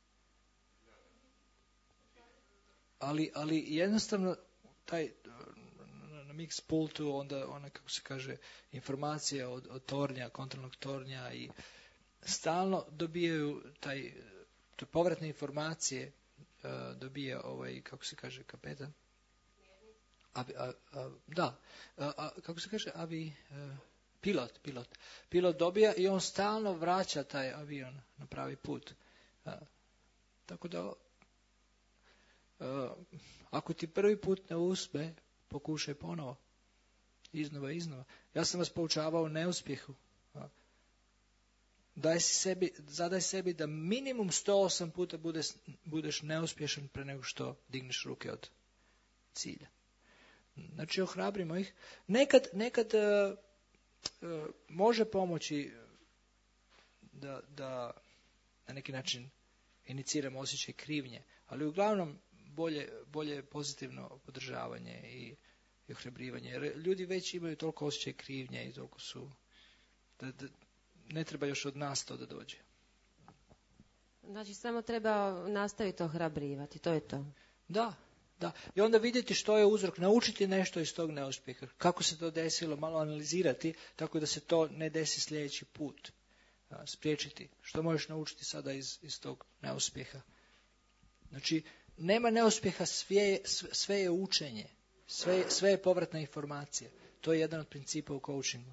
Ali, ali jednostavno taj na mix pultu onda ona, kako se kaže, informacija od, od tornja, kontrolnog tornja i stalno dobijaju taj, te povratne informacije uh, dobija ovaj, kako se kaže, kapetan? Avi, a, a, da, a, a, kako se kaže, avi, uh, pilot, pilot. Pilot dobija i on stalno vraća taj avion na pravi put. Uh, tako da, uh, ako ti prvi put ne uspije, pokušaj ponovo. Iznova, iznova. Ja sam vas poučavao o neuspjehu. Uh, Daj si sebi, zadaj sebi da minimum sto osam puta budeš, budeš neuspješan pre nego što digneš ruke od cilja. Znači, ohrabrimo ih. Nekad, nekad uh, uh, može pomoći da, da na neki način iniciramo osjećaj krivnje, ali uglavnom bolje, bolje pozitivno podržavanje i, i ohrabrivanje. Jer ljudi već imaju toliko osjećaj krivnje i toliko su... Da, da, ne treba još od nas to da dođe. Znači, samo treba nastaviti ohrabrivati, to je to. Da, da. I onda vidjeti što je uzrok, naučiti nešto iz tog neuspjeha. Kako se to desilo, malo analizirati, tako da se to ne desi sljedeći put. A, spriječiti. Što možeš naučiti sada iz, iz tog neuspjeha? Znači, nema neuspjeha, sve je, sve je učenje. Sve, sve je povratna informacija. To je jedan od principa u coachingu.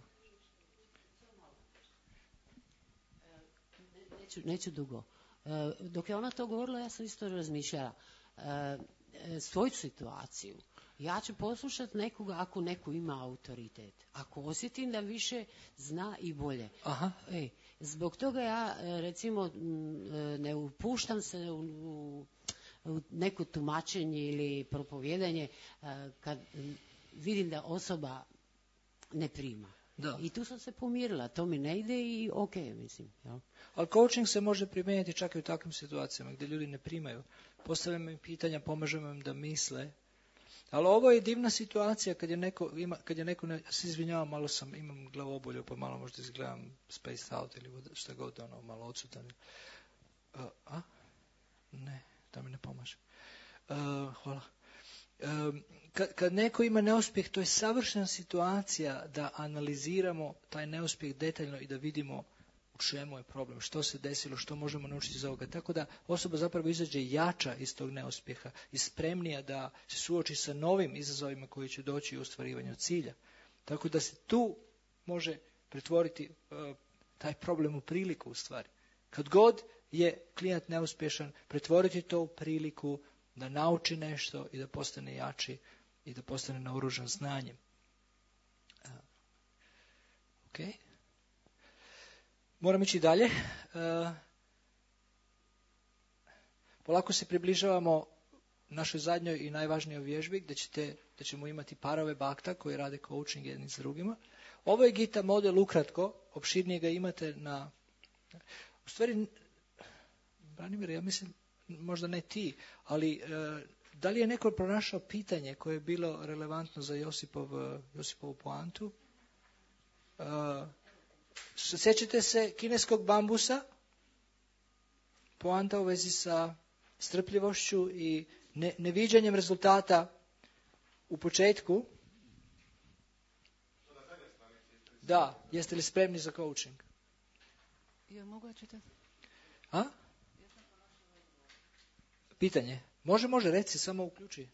Neću, neću dugo. E, dok je ona to govorila, ja sam isto razmišljala. E, e, svoju situaciju. Ja ću poslušati nekoga ako neko ima autoritet. Ako osjetim da više zna i bolje. Aha. E, zbog toga ja, recimo, ne upuštam se u, u, u neko tumačenje ili propovijedanje kad vidim da osoba ne prima. Da. I tu sam se pomirila, to mi ne ide i ok, mislim. Ja. Ali coaching se može primijeniti čak i u takvim situacijama gdje ljudi ne primaju. Postavljamo im pitanja, pomažemo im da misle. Ali ovo je divna situacija kad je neko, ima, kad je neko ne, ja se izvinjavam, malo sam, imam glavobolju, pa malo možda izgledam spaced out ili šta god, ono, malo odsutan. Uh, a? Ne, to mi ne pomaže. Uh, hvala. Um, kad, kad neko ima neuspjeh, to je savršena situacija da analiziramo taj neuspjeh detaljno i da vidimo u čemu je problem, što se desilo, što možemo naučiti iz ovoga. Tako da osoba zapravo izađe jača iz tog neuspjeha i spremnija da se suoči sa novim izazovima koji će doći u ostvarivanju cilja. Tako da se tu može pretvoriti uh, taj problem u priliku u stvari. Kad god je klijent neuspješan, pretvoriti to u priliku da nauči nešto i da postane jači i da postane naoružan znanjem. Ok. Moram ići dalje. Polako se približavamo našoj zadnjoj i najvažnijoj vježbi gdje ćete, da ćemo imati parove bakta koji rade coaching jedni s drugima. Ovo je Gita model ukratko, opširnije ga imate na... U stvari, Branimir, ja mislim, možda ne ti, ali e, da li je neko pronašao pitanje koje je bilo relevantno za Josipov, Josipovu poantu? E, sjećate se kineskog bambusa? Poanta u vezi sa strpljivošću i ne, neviđanjem rezultata u početku. Da, jeste li spremni za coaching? Ja mogu čitati. A? Pitanje. Može, može, reci, samo uključi.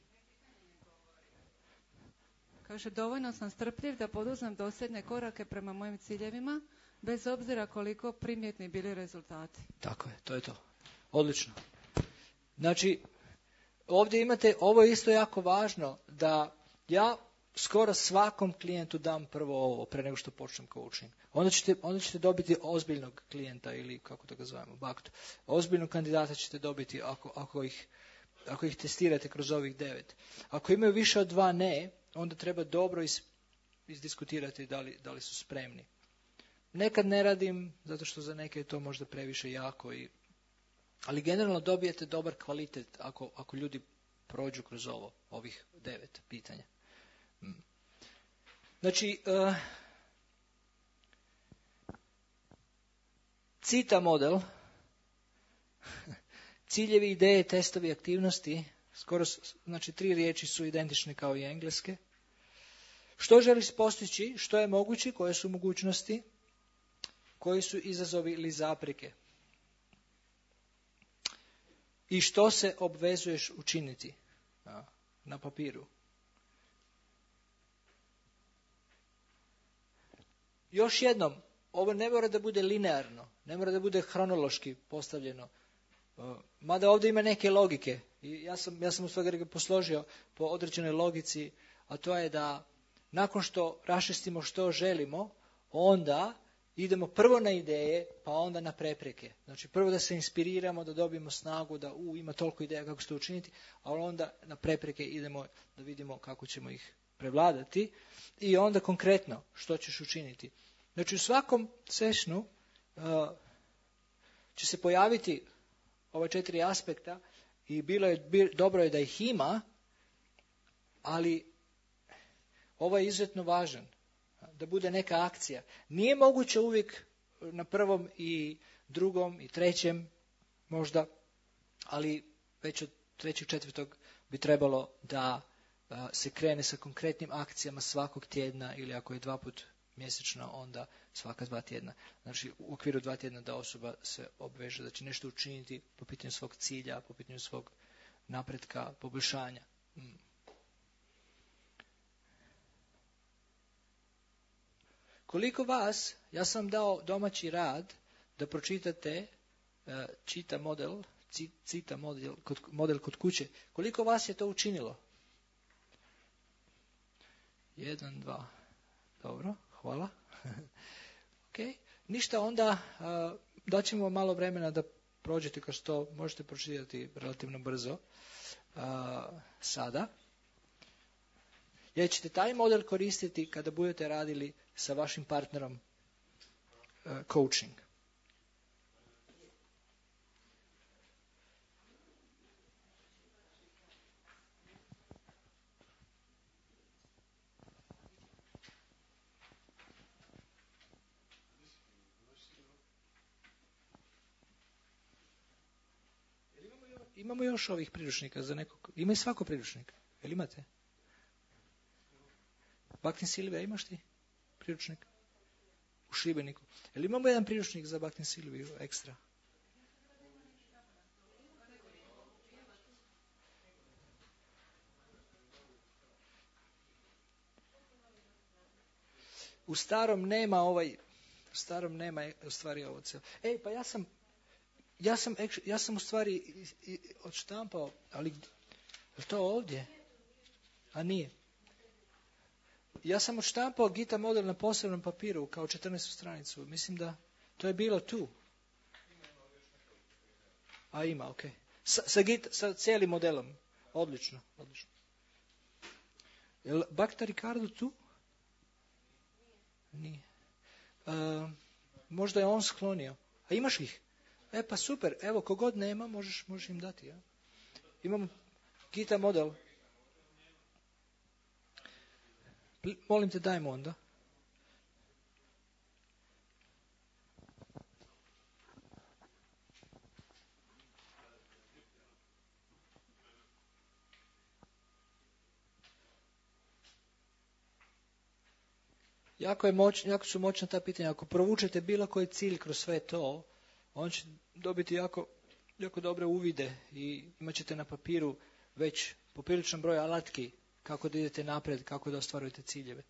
Kaže, dovoljno sam strpljiv da poduzmem dosljedne korake prema mojim ciljevima, bez obzira koliko primjetni bili rezultati. Tako je, to je to. Odlično. Znači, ovdje imate, ovo je isto jako važno, da ja skoro svakom klijentu dam prvo ovo, pre nego što počnem coaching. Onda ćete, onda ćete dobiti ozbiljnog klijenta ili, kako da ga zovemo, baktu. Ozbiljnog kandidata ćete dobiti ako, ako, ih, ako ih testirate kroz ovih devet. Ako imaju više od dva ne, onda treba dobro is, izdiskutirati da li, da li su spremni. Nekad ne radim, zato što za neke je to možda previše jako, i, ali generalno dobijete dobar kvalitet ako, ako ljudi prođu kroz ovo, ovih devet pitanja. Znači, uh, CITA model, ciljevi, ideje, testovi, aktivnosti, skoro, znači tri riječi su identične kao i engleske. Što želiš postići, što je moguće, koje su mogućnosti, koji su izazovi ili zapreke. I što se obvezuješ učiniti na, na papiru. Još jednom, ovo ne mora da bude linearno, ne mora da bude hronološki postavljeno. Mada ovdje ima neke logike. I ja sam, ja sam u stvari posložio po određenoj logici, a to je da nakon što raščistimo što želimo, onda idemo prvo na ideje, pa onda na prepreke. Znači prvo da se inspiriramo, da dobijemo snagu, da u, ima toliko ideja kako se to učiniti, a onda na prepreke idemo da vidimo kako ćemo ih prevladati i onda konkretno što ćeš učiniti. Znači u svakom sessionu uh, će se pojaviti ova četiri aspekta i bilo je, bi, dobro je da ih ima, ali ovo je izuzetno važan, da bude neka akcija. Nije moguće uvijek na prvom i drugom i trećem možda, ali već od trećeg, četvrtog bi trebalo da uh, se krene sa konkretnim akcijama svakog tjedna ili ako je dva put mjesečno, onda svaka dva tjedna. Znači u okviru dva tjedna da osoba se obveže da će nešto učiniti po pitanju svog cilja, po pitanju svog napretka, poboljšanja. Mm. Koliko vas, ja sam dao domaći rad da pročitate uh, čita model, cita model kod, model kod kuće. Koliko vas je to učinilo? Jedan, dva. Dobro, hvala. Ok, ništa, onda uh, daćemo malo vremena da prođete kroz to, možete pročitati relativno brzo uh, sada. Jer ćete taj model koristiti kada budete radili sa vašim partnerom uh, coaching. Imamo još ovih priručnika za nekog. Ima i svako priručnik. Jel imate? Bhaktin Silvija, imaš ti priručnik? U Šibeniku. Jel imamo jedan priručnik za Bhaktin Silviju ekstra? U starom nema ovaj, u starom nema u stvari ovo cijelo. Ej, pa ja sam Ja sam, ja sam u stvari odštampao, ali Je to ovdje? A nije. Ja sam odštampao Gita model na posebnom papiru kao četrnaestu stranicu. Mislim da to je bilo tu. A ima, ok. Sa, sa, Gita, sa cijelim modelom. Odlično, odlično. Je li Bhakta Ricardo tu? Nije. Uh, možda je on sklonio. A imaš ih? E pa super, evo kogod nema možeš, možeš im dati. Ja? Imamo Gita model. Pl- molim te dajmo onda. Jako, je moć, jako su moćna ta pitanja. Ako provučete bilo koji cilj kroz sve to, on će dobiti jako, jako dobre uvide i imat ćete na papiru već popriličan broj alatki kako da idete napred, kako da ostvarujete ciljeve.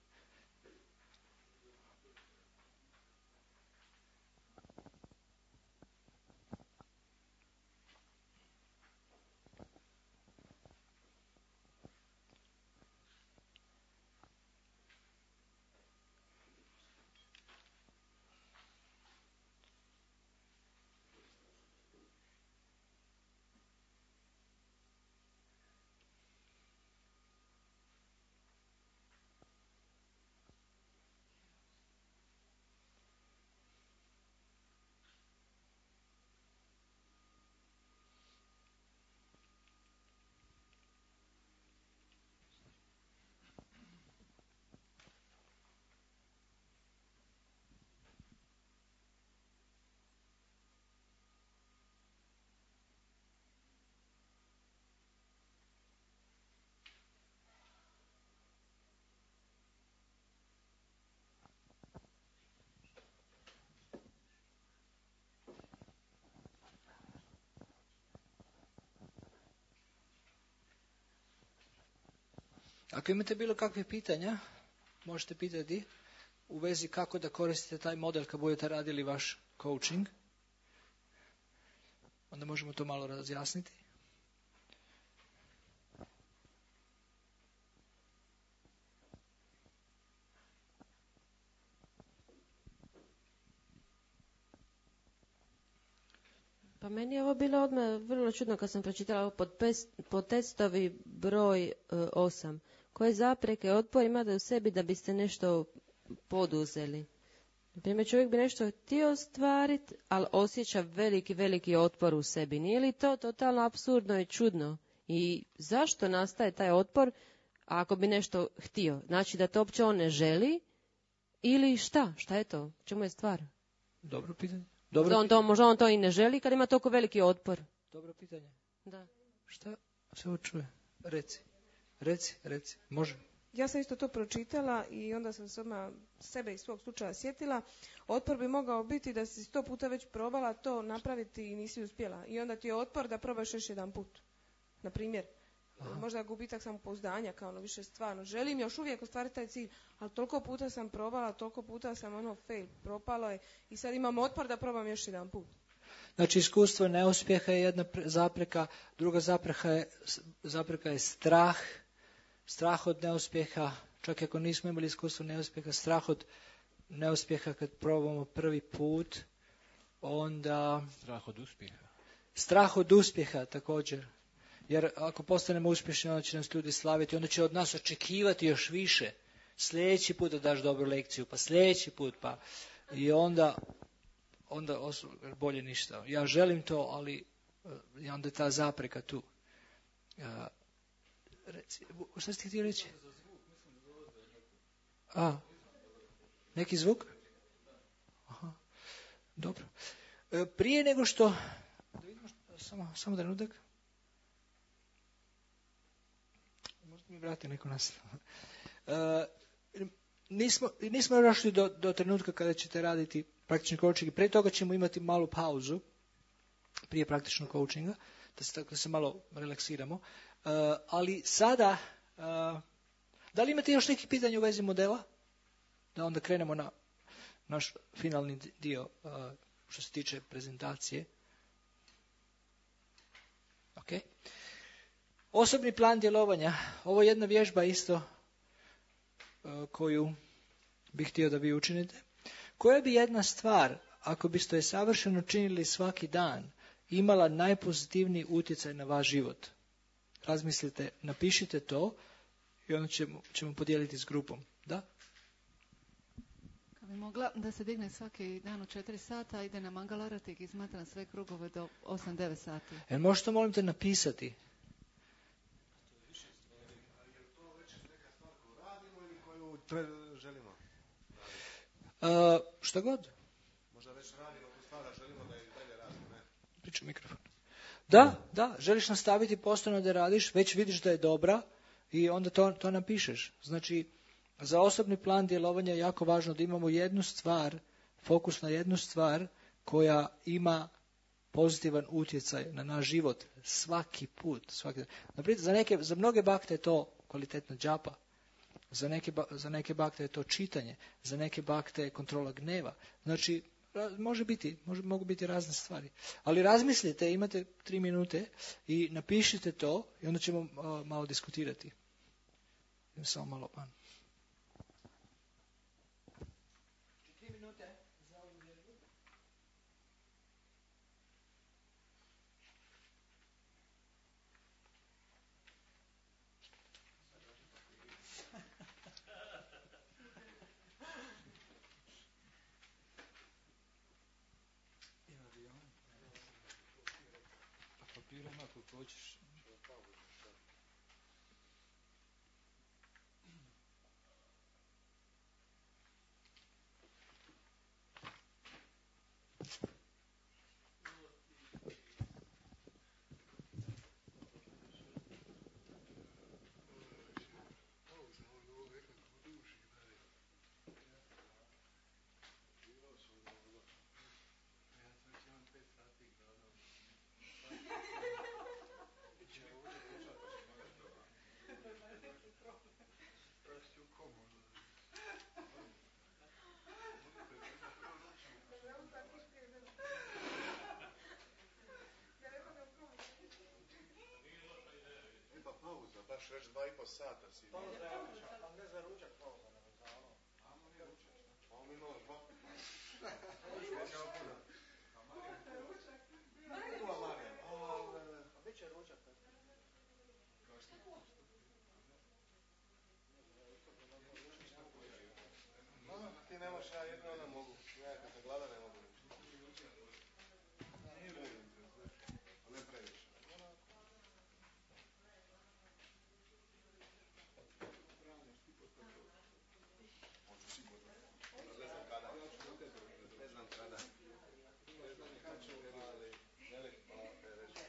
Ako imate bilo kakve pitanja, možete pitati u vezi kako da koristite taj model kad budete radili vaš coaching. Onda možemo to malo razjasniti. Pa meni je ovo bilo odmah vrlo čudno kad sam pročitala ovo pod, pes, pod testovi broj e, osam. Koje zapreke otpor imate u sebi da biste nešto poduzeli? Naprimjer, čovjek bi nešto htio ostvariti, ali osjeća veliki, veliki otpor u sebi. Nije li to totalno apsurdno i čudno? I zašto nastaje taj otpor ako bi nešto htio? Znači da to uopće on ne želi ili šta? Šta je to? Čemu je stvar? Dobro pitanje. Dobro možda, on to, možda on to i ne želi kad ima toliko veliki otpor. Dobro pitanje. Da. Šta se ovo čuje? Reci. Reci, reci. Može. Ja sam isto to pročitala i onda sam se odmah sebe iz svog slučaja sjetila. Otpor bi mogao biti da si sto puta već probala to napraviti i nisi uspjela. I onda ti je otpor da probaš još jedan put. Na primjer, možda gubitak samopouzdanja, kao ono više stvarno. Želim još uvijek ostvariti taj cilj, ali toliko puta sam probala, toliko puta sam ono fail, propalo je i sad imam otpor da probam još jedan put. Znači, iskustvo neuspjeha je jedna zapreka, druga zapreka je, zapreka je strah, strah od neuspjeha, čak ako nismo imali iskustvo neuspjeha, strah od neuspjeha kad probamo prvi put, onda... Strah od uspjeha. Strah od uspjeha također. Jer ako postanemo uspješni, onda će nas ljudi slaviti, onda će od nas očekivati još više. Sljedeći put da daš dobru lekciju, pa sljedeći put, pa... I onda... onda osu, bolje ništa. Ja želim to, ali uh, onda je ta zapreka tu. Uh, reci, šta ste htio reći? A, neki zvuk? Aha, dobro. Uh, prije nego što... Da vidimo što, samo, samo trenutak. Možete mi vratiti neko nastav. Uh, nismo, nismo došli do, do trenutka kada ćete raditi praktični coaching. Prije toga ćemo imati malu pauzu prije praktičnog coachinga, da se, da se malo relaksiramo. Uh, ali sada, uh, da li imate još neki pitanja u vezi modela? Da onda krenemo na naš finalni dio uh, što se tiče prezentacije. Ok. Osobni plan djelovanja. Ovo je jedna vježba isto uh, koju bih htio da vi učinite. Koja bi jedna stvar, ako biste je savršeno činili svaki dan, imala najpozitivniji utjecaj na vaš život? Razmislite, napišite to i onda ćemo, ćemo podijeliti s grupom. Da? Kad bi mogla da se digne svaki dan u četiri sata, ide na Mangalaratik i izmatra sve krugove do osam devet sati. E, možete, molim te, napisati? Želimo. Uh, šta god. Možda već radimo tu stvar, a želimo da je dalje radimo, ne? Priču mikrofon. Da, da, želiš nastaviti postojno da radiš, već vidiš da je dobra i onda to, to napišeš. Znači, za osobni plan djelovanja je jako važno da imamo jednu stvar, fokus na jednu stvar koja ima pozitivan utjecaj na naš život svaki put. Svaki... Naprijed, za, neke, za mnoge bakte je to kvalitetna džapa. Za neke, za neke bakte je to čitanje, za neke bakte je kontrola gneva. Znači, može biti, može, mogu biti razne stvari. Ali razmislite, imate tri minute i napišite to i onda ćemo uh, malo diskutirati. Idem samo malo pan. Tri minute za ovu vježbu. Papirima koliko hoćeš. Baš već dva i po sata si. Pauza je odlična, ali ne za ručak pauza, nego za ono. Amo nije ručak, šta? Ovo mi imamo dva. Nećemo puno. Ručak. A bit će ručak. Ti nemaš, ja jedno ono mogu. Ja kad sam gladan ne mogu. Ne previše. Ne znam kada. Ne znam kada. Ne znam kada ću, ali... Velik, pa te reći.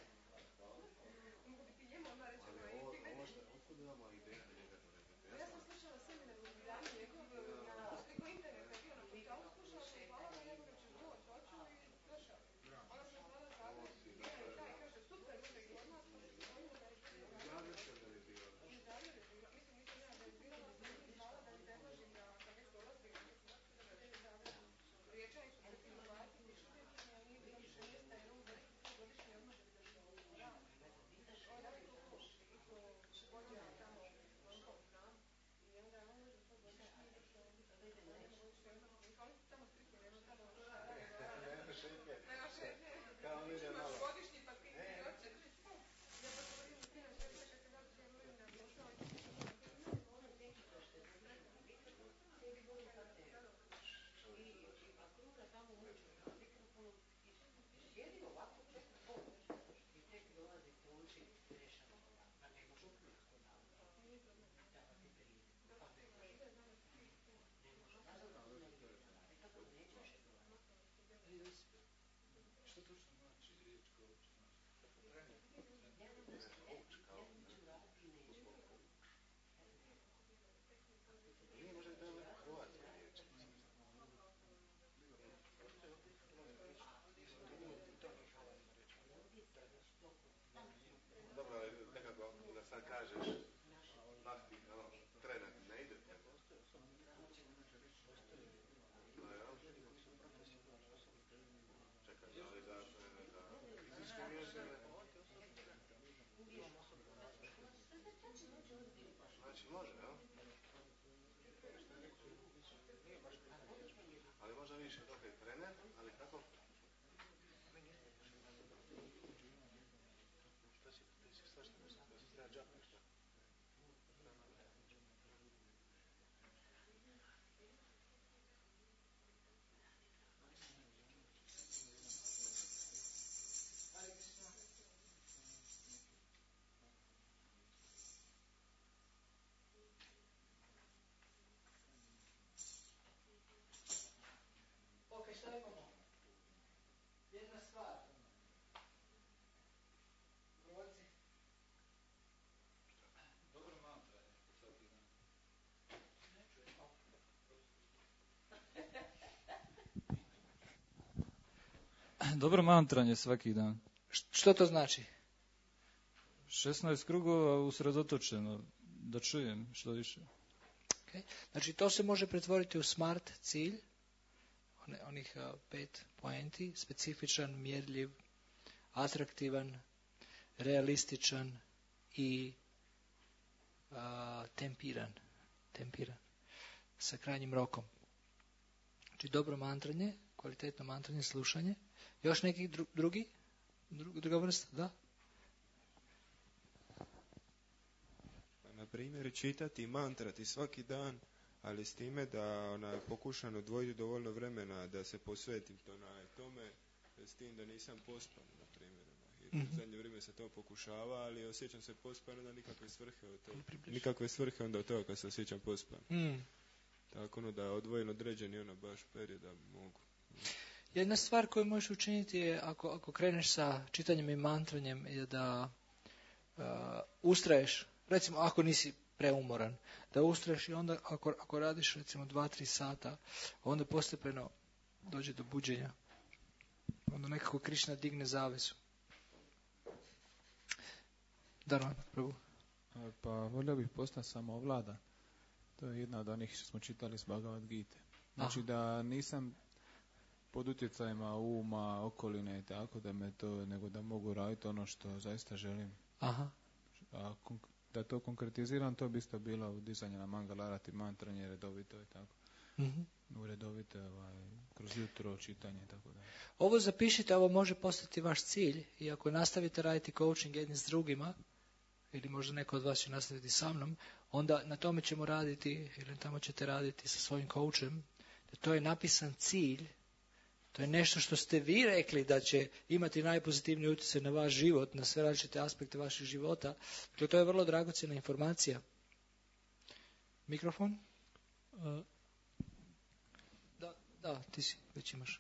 Ali ovo, ovo što, otkud imamo ideja da njega to redite? Ja sam slušala seminar u Ljubljani njegov na preko interneta, bio na portalu, slušala sam, hvala da njegov da ćeš doći, hoću i došao. Onda sam hvala Zagreb, ja i taj kaže, super, uvijek odmah, pa se spojimo da je bilo. Zagreb se organizirala. I Zagreb je bilo, mislim, nisam ja organizirala, sam mi hvala da mi predložim da kad već dolazi, da mi se ide u Zagreb. Riječani su se tim vratili, išli, a nije bilo više mjesta, jer ovo za neki svoj godišnji odmah da bi došao u rad. On je to vodio tamo Lonkom znam i onda on je za svoj godišnji došao ovdje sa godišnji odmah. Oni su tamo striktni, nema tamo nema šetnje. Nema šetnje. Imaš godišnji pa ti ti hoće. Ja pa govorim da ti na šetnje, kad se da se molim na posao i ti što da ti ne ono teći to što je sebi boli i a kruga tamo uđe na mikrofonom i sjedi ovako čeka pol i tek dolazi konči reša pa ne može kako da da pa ti prije pa ne može ne može kako nećeš Što točno znači riječ coach? Trener? Nije možda da je neko hrvatska riječ. Dobro, ali nekako da sad kažeš lahti, ono, trener ne ide te. Čekaj, ali za fizičke vježbe... Znači može, jel? Ali možda više, dok je trener, ali kako? Šta si, ti si svašta nešto, da si treba džap nešto. Dobro mantranje svaki dan. Što to znači? šesnaest krugova usredotočeno, da čujem što više. Okay. Znači to se može pretvoriti u smart cilj, one, onih uh, pet poenti, specifičan, mjerljiv, atraktivan, realističan i uh, tempiran, tempiran, sa krajnjim rokom. Znači dobro mantranje, kvalitetno mantranje, slušanje. Još neki dru, drugi? Dru, druga vrsta, da? Na primjer, čitati i mantrati svaki dan, ali s time da onaj, pokušam odvojiti dovoljno vremena da se posvetim to, onaj, tome, s tim da nisam pospan, na primjer. Jer mm-hmm. u zadnje vrijeme se to pokušava, ali osjećam se pospan, da nikakve svrhe od toga. Nikakve svrhe onda od toga kad se osjećam pospan. Mm. Tako ono da odvojeno određeni ono baš period da mogu. Jedna stvar koju možeš učiniti je, ako, ako kreneš sa čitanjem i mantranjem, je da uh, ustraješ, recimo ako nisi preumoran, da ustraješ i onda ako, ako radiš recimo dva tri sata, onda postepeno dođe do buđenja. Onda nekako Krišna digne zavesu. Darvan, prvo. Pa volio bih postati samoovladan. To je jedna od onih što smo čitali s Bhagavad Gita. Znači Aha. da nisam pod utjecajima uma, okoline i tako da me to, nego da mogu raditi ono što zaista želim. Aha. A da to konkretiziram, to bi isto bilo dizanje na mangalarati, mantranje redovito i tako. Mm-hmm. U redovite, ovaj, kroz jutro, čitanje i tako da. Ovo zapišite, ovo može postati vaš cilj i ako nastavite raditi coaching jedni s drugima, ili možda neko od vas će nastaviti sa mnom, onda na tome ćemo raditi, ili tamo ćete raditi sa svojim coachem. To je napisan cilj, to je nešto što ste vi rekli da će imati najpozitivniji utjecaj na vaš život, na sve različite aspekte vašeg života. Dakle, to je vrlo dragocjena informacija. Mikrofon? Uh, da, da, ti si, već imaš.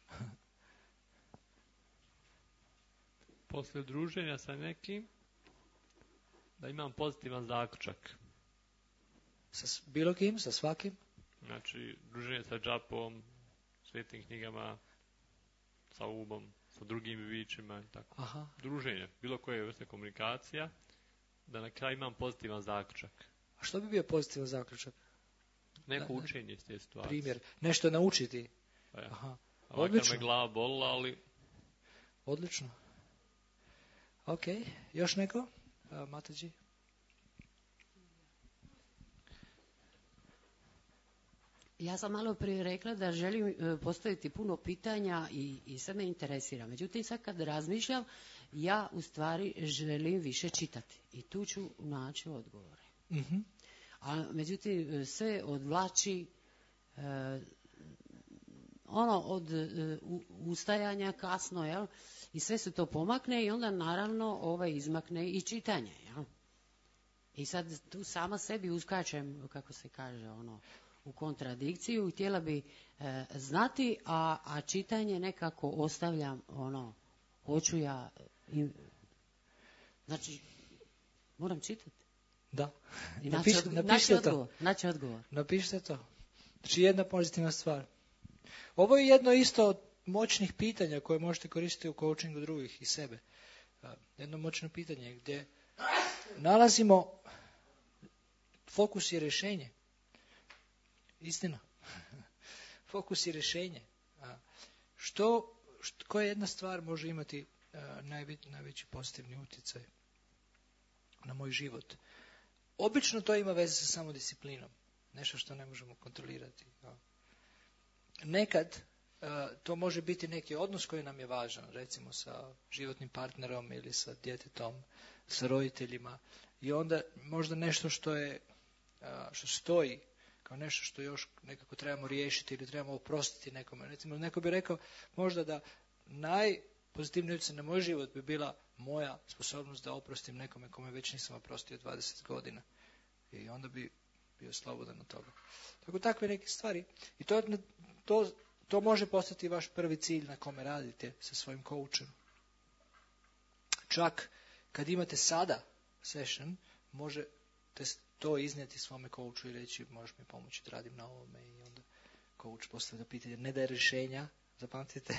Poslije druženja sa nekim, da imam pozitivan zaključak. Sa bilo kim, sa svakim? Znači, druženje sa džapom, svetim knjigama, sa umom, sa drugim bićima i tako. Aha. Druženje, bilo koje vrste komunikacija, da na kraju imam pozitivan zaključak. A što bi bio pozitivan zaključak? Neko da, učenje iz te situacije. Primjer, nešto naučiti. Ja. Aha. Odlično. Me glava bolila, ali... Odlično. Ok, još neko? Uh, Matađi? Ja sam malo prije rekla da želim postaviti puno pitanja i, i sve me interesira. Međutim, sad kad razmišljam, ja u stvari želim više čitati. I tu ću naći odgovore. Mm-hmm. A međutim, sve odvlači e, ono od e, ustajanja kasno, jel? I sve se to pomakne i onda naravno ovaj izmakne i čitanje, jel? I sad tu sama sebi uskačem, kako se kaže, ono, u kontradikciju, htjela bi e, znati, a, a čitanje nekako ostavljam, ono, hoću ja, i, znači, moram čitati. Da. I naći, Napiš, odgo- napišite naći to. odgovor. Naći odgovor. Napišite to. Znači jedna pozitivna stvar. Ovo je jedno isto od moćnih pitanja koje možete koristiti u coachingu drugih i sebe. Jedno moćno pitanje gdje nalazimo fokus i rješenje. Istina. Fokus i rješenje. Što, što, koja jedna stvar može imati uh, najveći, najveći pozitivni utjecaj na moj život? obično to ima veze sa samodisciplinom. Nešto što ne možemo kontrolirati. Nekad to može biti neki odnos koji nam je važan, recimo sa životnim partnerom ili sa djetetom, sa roditeljima. I onda možda nešto što je, što stoji kao nešto što još nekako trebamo riješiti ili trebamo oprostiti nekome. Recimo, neko bi rekao možda da najpozitivniji utjecaj na moj život bi bila moja sposobnost da oprostim nekome kome već nisam oprostio dvadeset godina. I onda bi bio slobodan od toga. Tako takve neke stvari. I to, to, to može postati vaš prvi cilj na kome radite sa svojim coachom. Čak kad imate sada session, možete to iznijeti svome coachu i reći možeš mi pomoći da radim na ovome, i onda coach postavlja pitanje, ne daje rješenja, zapamtite.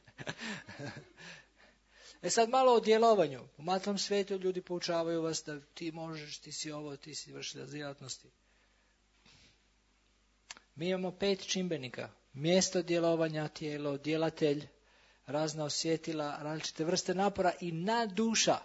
E sad malo o djelovanju. U materijalnom svijetu ljudi poučavaju vas da ti možeš, ti si ovo, ti si vršilac djelatnosti. Mi imamo pet čimbenika. Mjesto djelovanja, tijelo, djelatelj, razna osjetila, različite vrste napora i nadduša.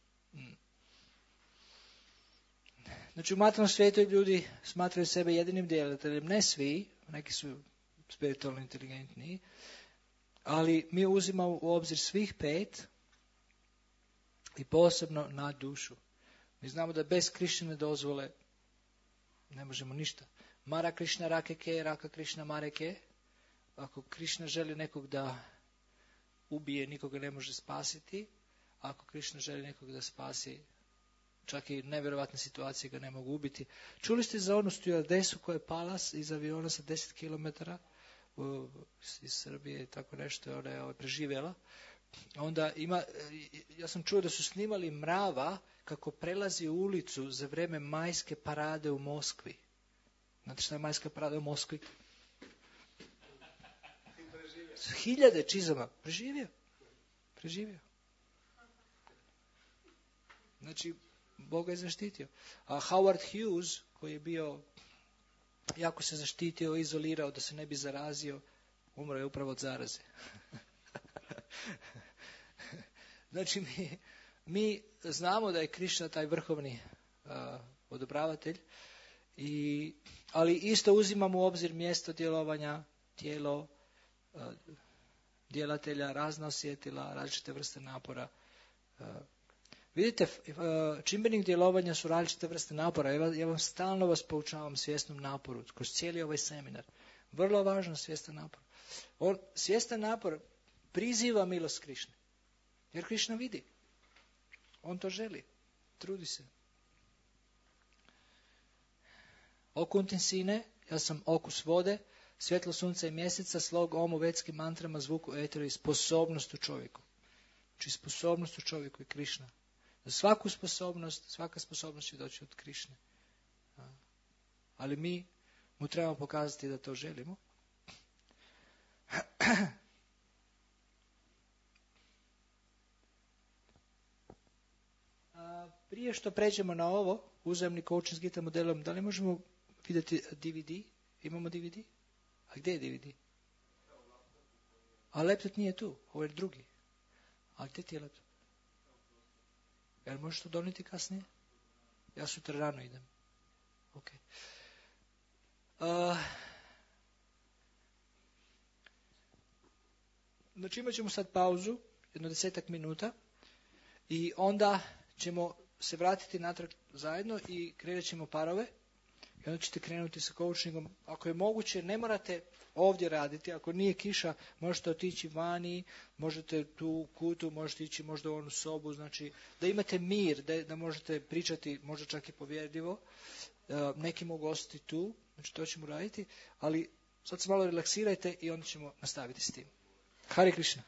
Znači u materijalnom svijetu ljudi smatraju sebe jedinim djelateljem. Ne svi, neki su spiritualno inteligentniji, ali mi uzimamo u obzir svih pet i posebno na dušu. Mi znamo da bez Krišine dozvole ne možemo ništa. Mara Krišna rakeke, raka Krišna mareke. Ako Krišna želi nekog da ubije, nikoga ne može spasiti. Ako Krišna želi nekog da spasi, čak i nevjerovatne situacije ga ne mogu ubiti. Čuli ste za onu stjuardesu koja je pala iz aviona sa deset kilometara iz Srbije i tako nešto, ona je preživjela. Onda ima, ja sam čuo da su snimali mrava kako prelazi ulicu za vrijeme majske parade u Moskvi. Znate šta je majska parada u Moskvi? Hiljade čizama. Preživio. Preživio. Znači, Bog je zaštitio. A Howard Hughes, koji je bio, jako se zaštitio, izolirao da se ne bi zarazio, umro je upravo od zaraze. Znači, mi, mi znamo da je Krišna taj vrhovni uh, odobravatelj, i, ali isto uzimamo u obzir mjesto djelovanja, tijelo, uh, djelatelja, razna osjetila, različite vrste napora. Uh, vidite, uh, čimbenik djelovanja su različite vrste napora. Ja, ja vam stalno vas poučavam svjesnom naporu, kroz cijeli ovaj seminar. Vrlo važno svjestan napor. On, svjestan napor priziva milost Krišne. Jer Krišna vidi. On to želi. Trudi se. Okuntin sine, ja sam okus vode, svjetlo sunca i mjeseca, slog omu, vetskim mantrama, zvuku etera i sposobnost u čovjeku. Znači sposobnost u čovjeku je Krišna. Za svaku sposobnost, svaka sposobnost će doći od Krišne. Ali mi mu trebamo pokazati da to želimo. Prije što pređemo na ovo, uzajamni coaching s Gita modelom, da li možemo vidjeti D V D? Imamo D V D? A gdje je D V D? A laptop nije tu, ovo je drugi. A gdje ti je laptop? Jel možeš to donijeti kasnije? Ja sutra rano idem. Ok. Uh, znači imat ćemo sad pauzu, jedno desetak minuta, i onda ćemo se vratiti natrag zajedno i krenut ćemo parove. I onda ćete krenuti sa coachingom. Ako je moguće, ne morate ovdje raditi. Ako nije kiša, možete otići vani, možete tu u kutu, možete ići možda u onu sobu. Znači, da imate mir, da, da možete pričati, možda čak i povjerljivo. Uh, neki mogu ostati tu, znači to ćemo raditi. Ali sad se malo relaksirajte i onda ćemo nastaviti s tim. Hare Krishna.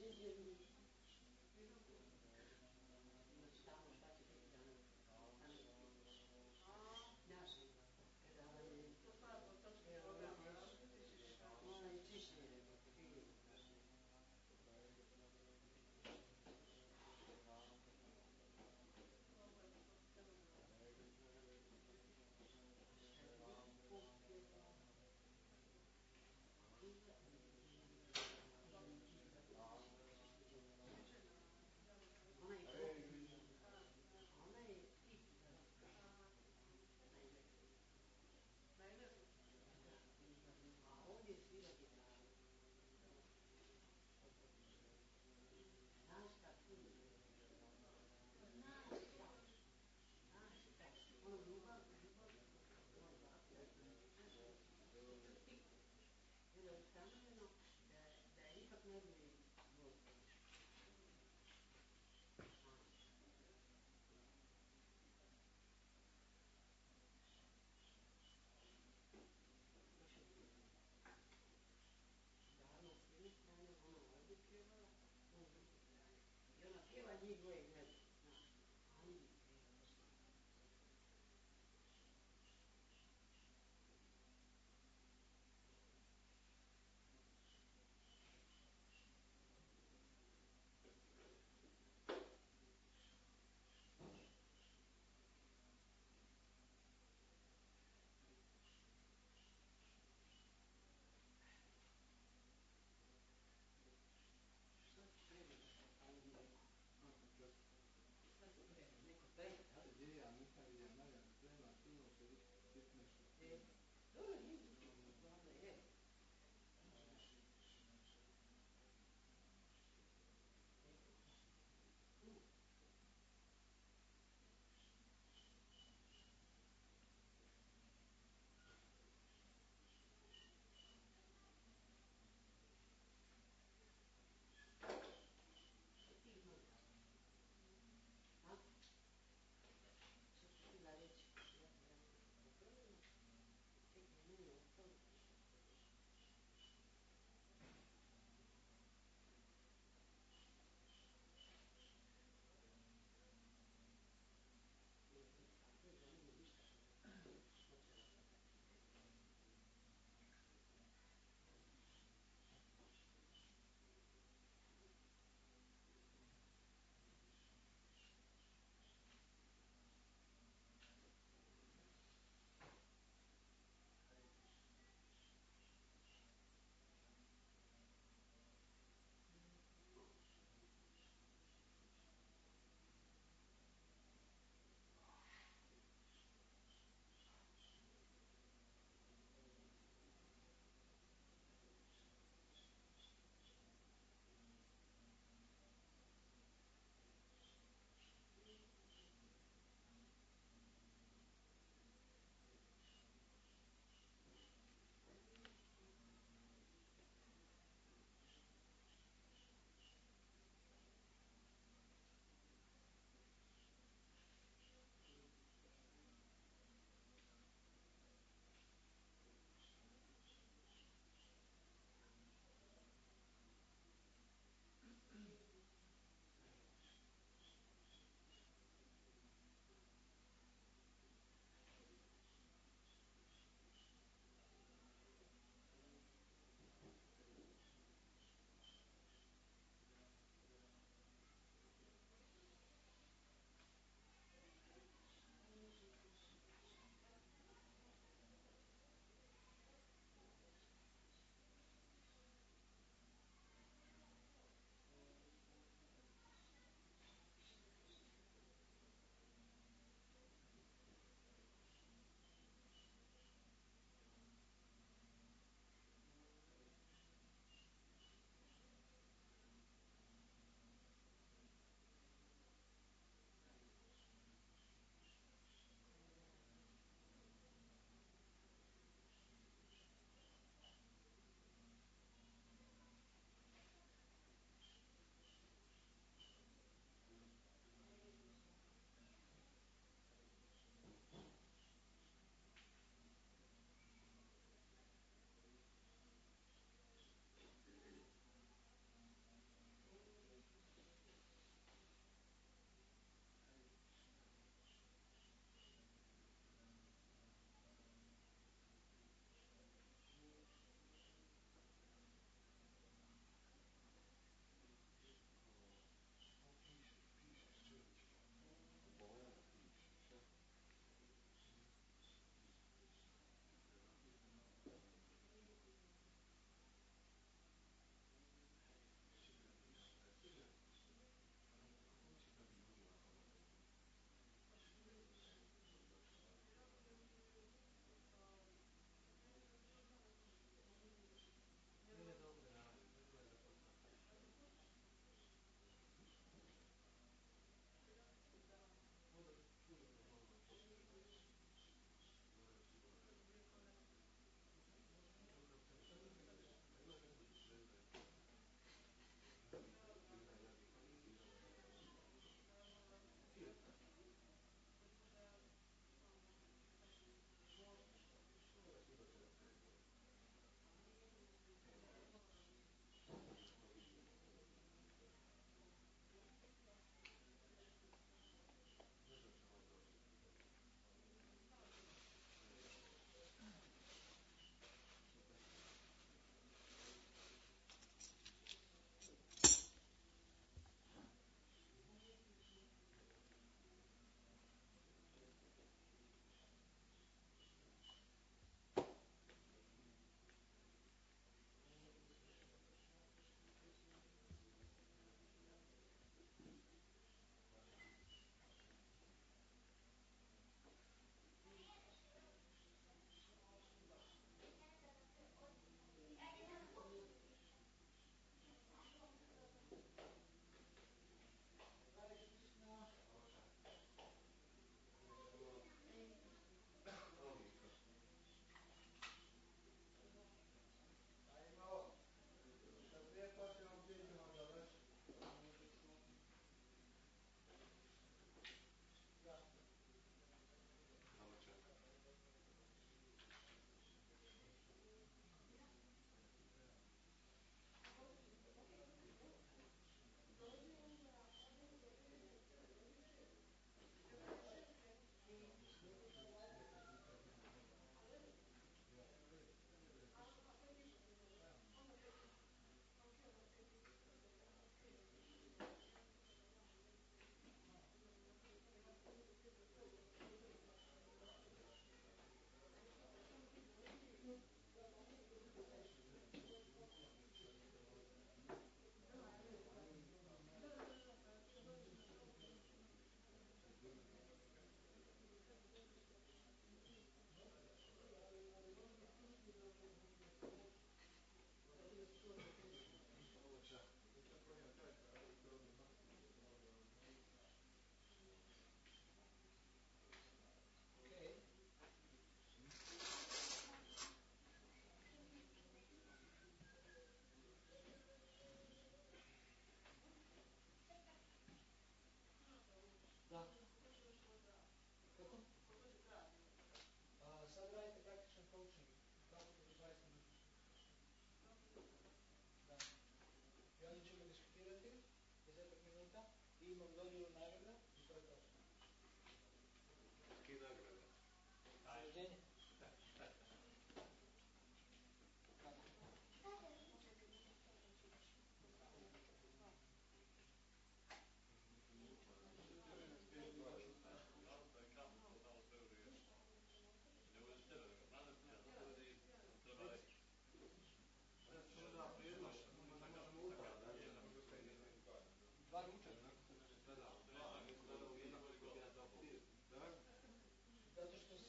Tek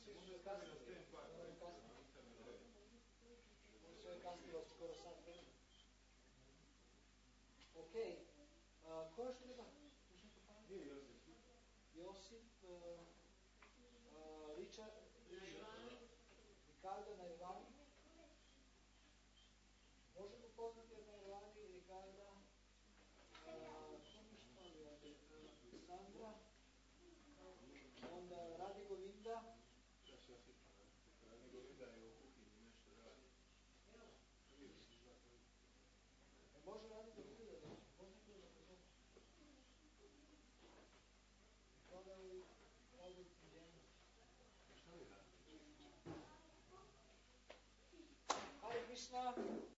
Ok, a, ko još treba? Josip, uh, uh, Richard, Ricardo Nairvani. Možemo poznati od Nairvani i Ricarda. Uh, ko mi što li ovdje? Uh, Sandra. Onda Radi Govinda. Radi Govinda je u kuhinji nešto radi. Može Radi Govinda da dođe? Može to da pozove? Toga i ovdje književnost. Šta li radi? Hare Krishna.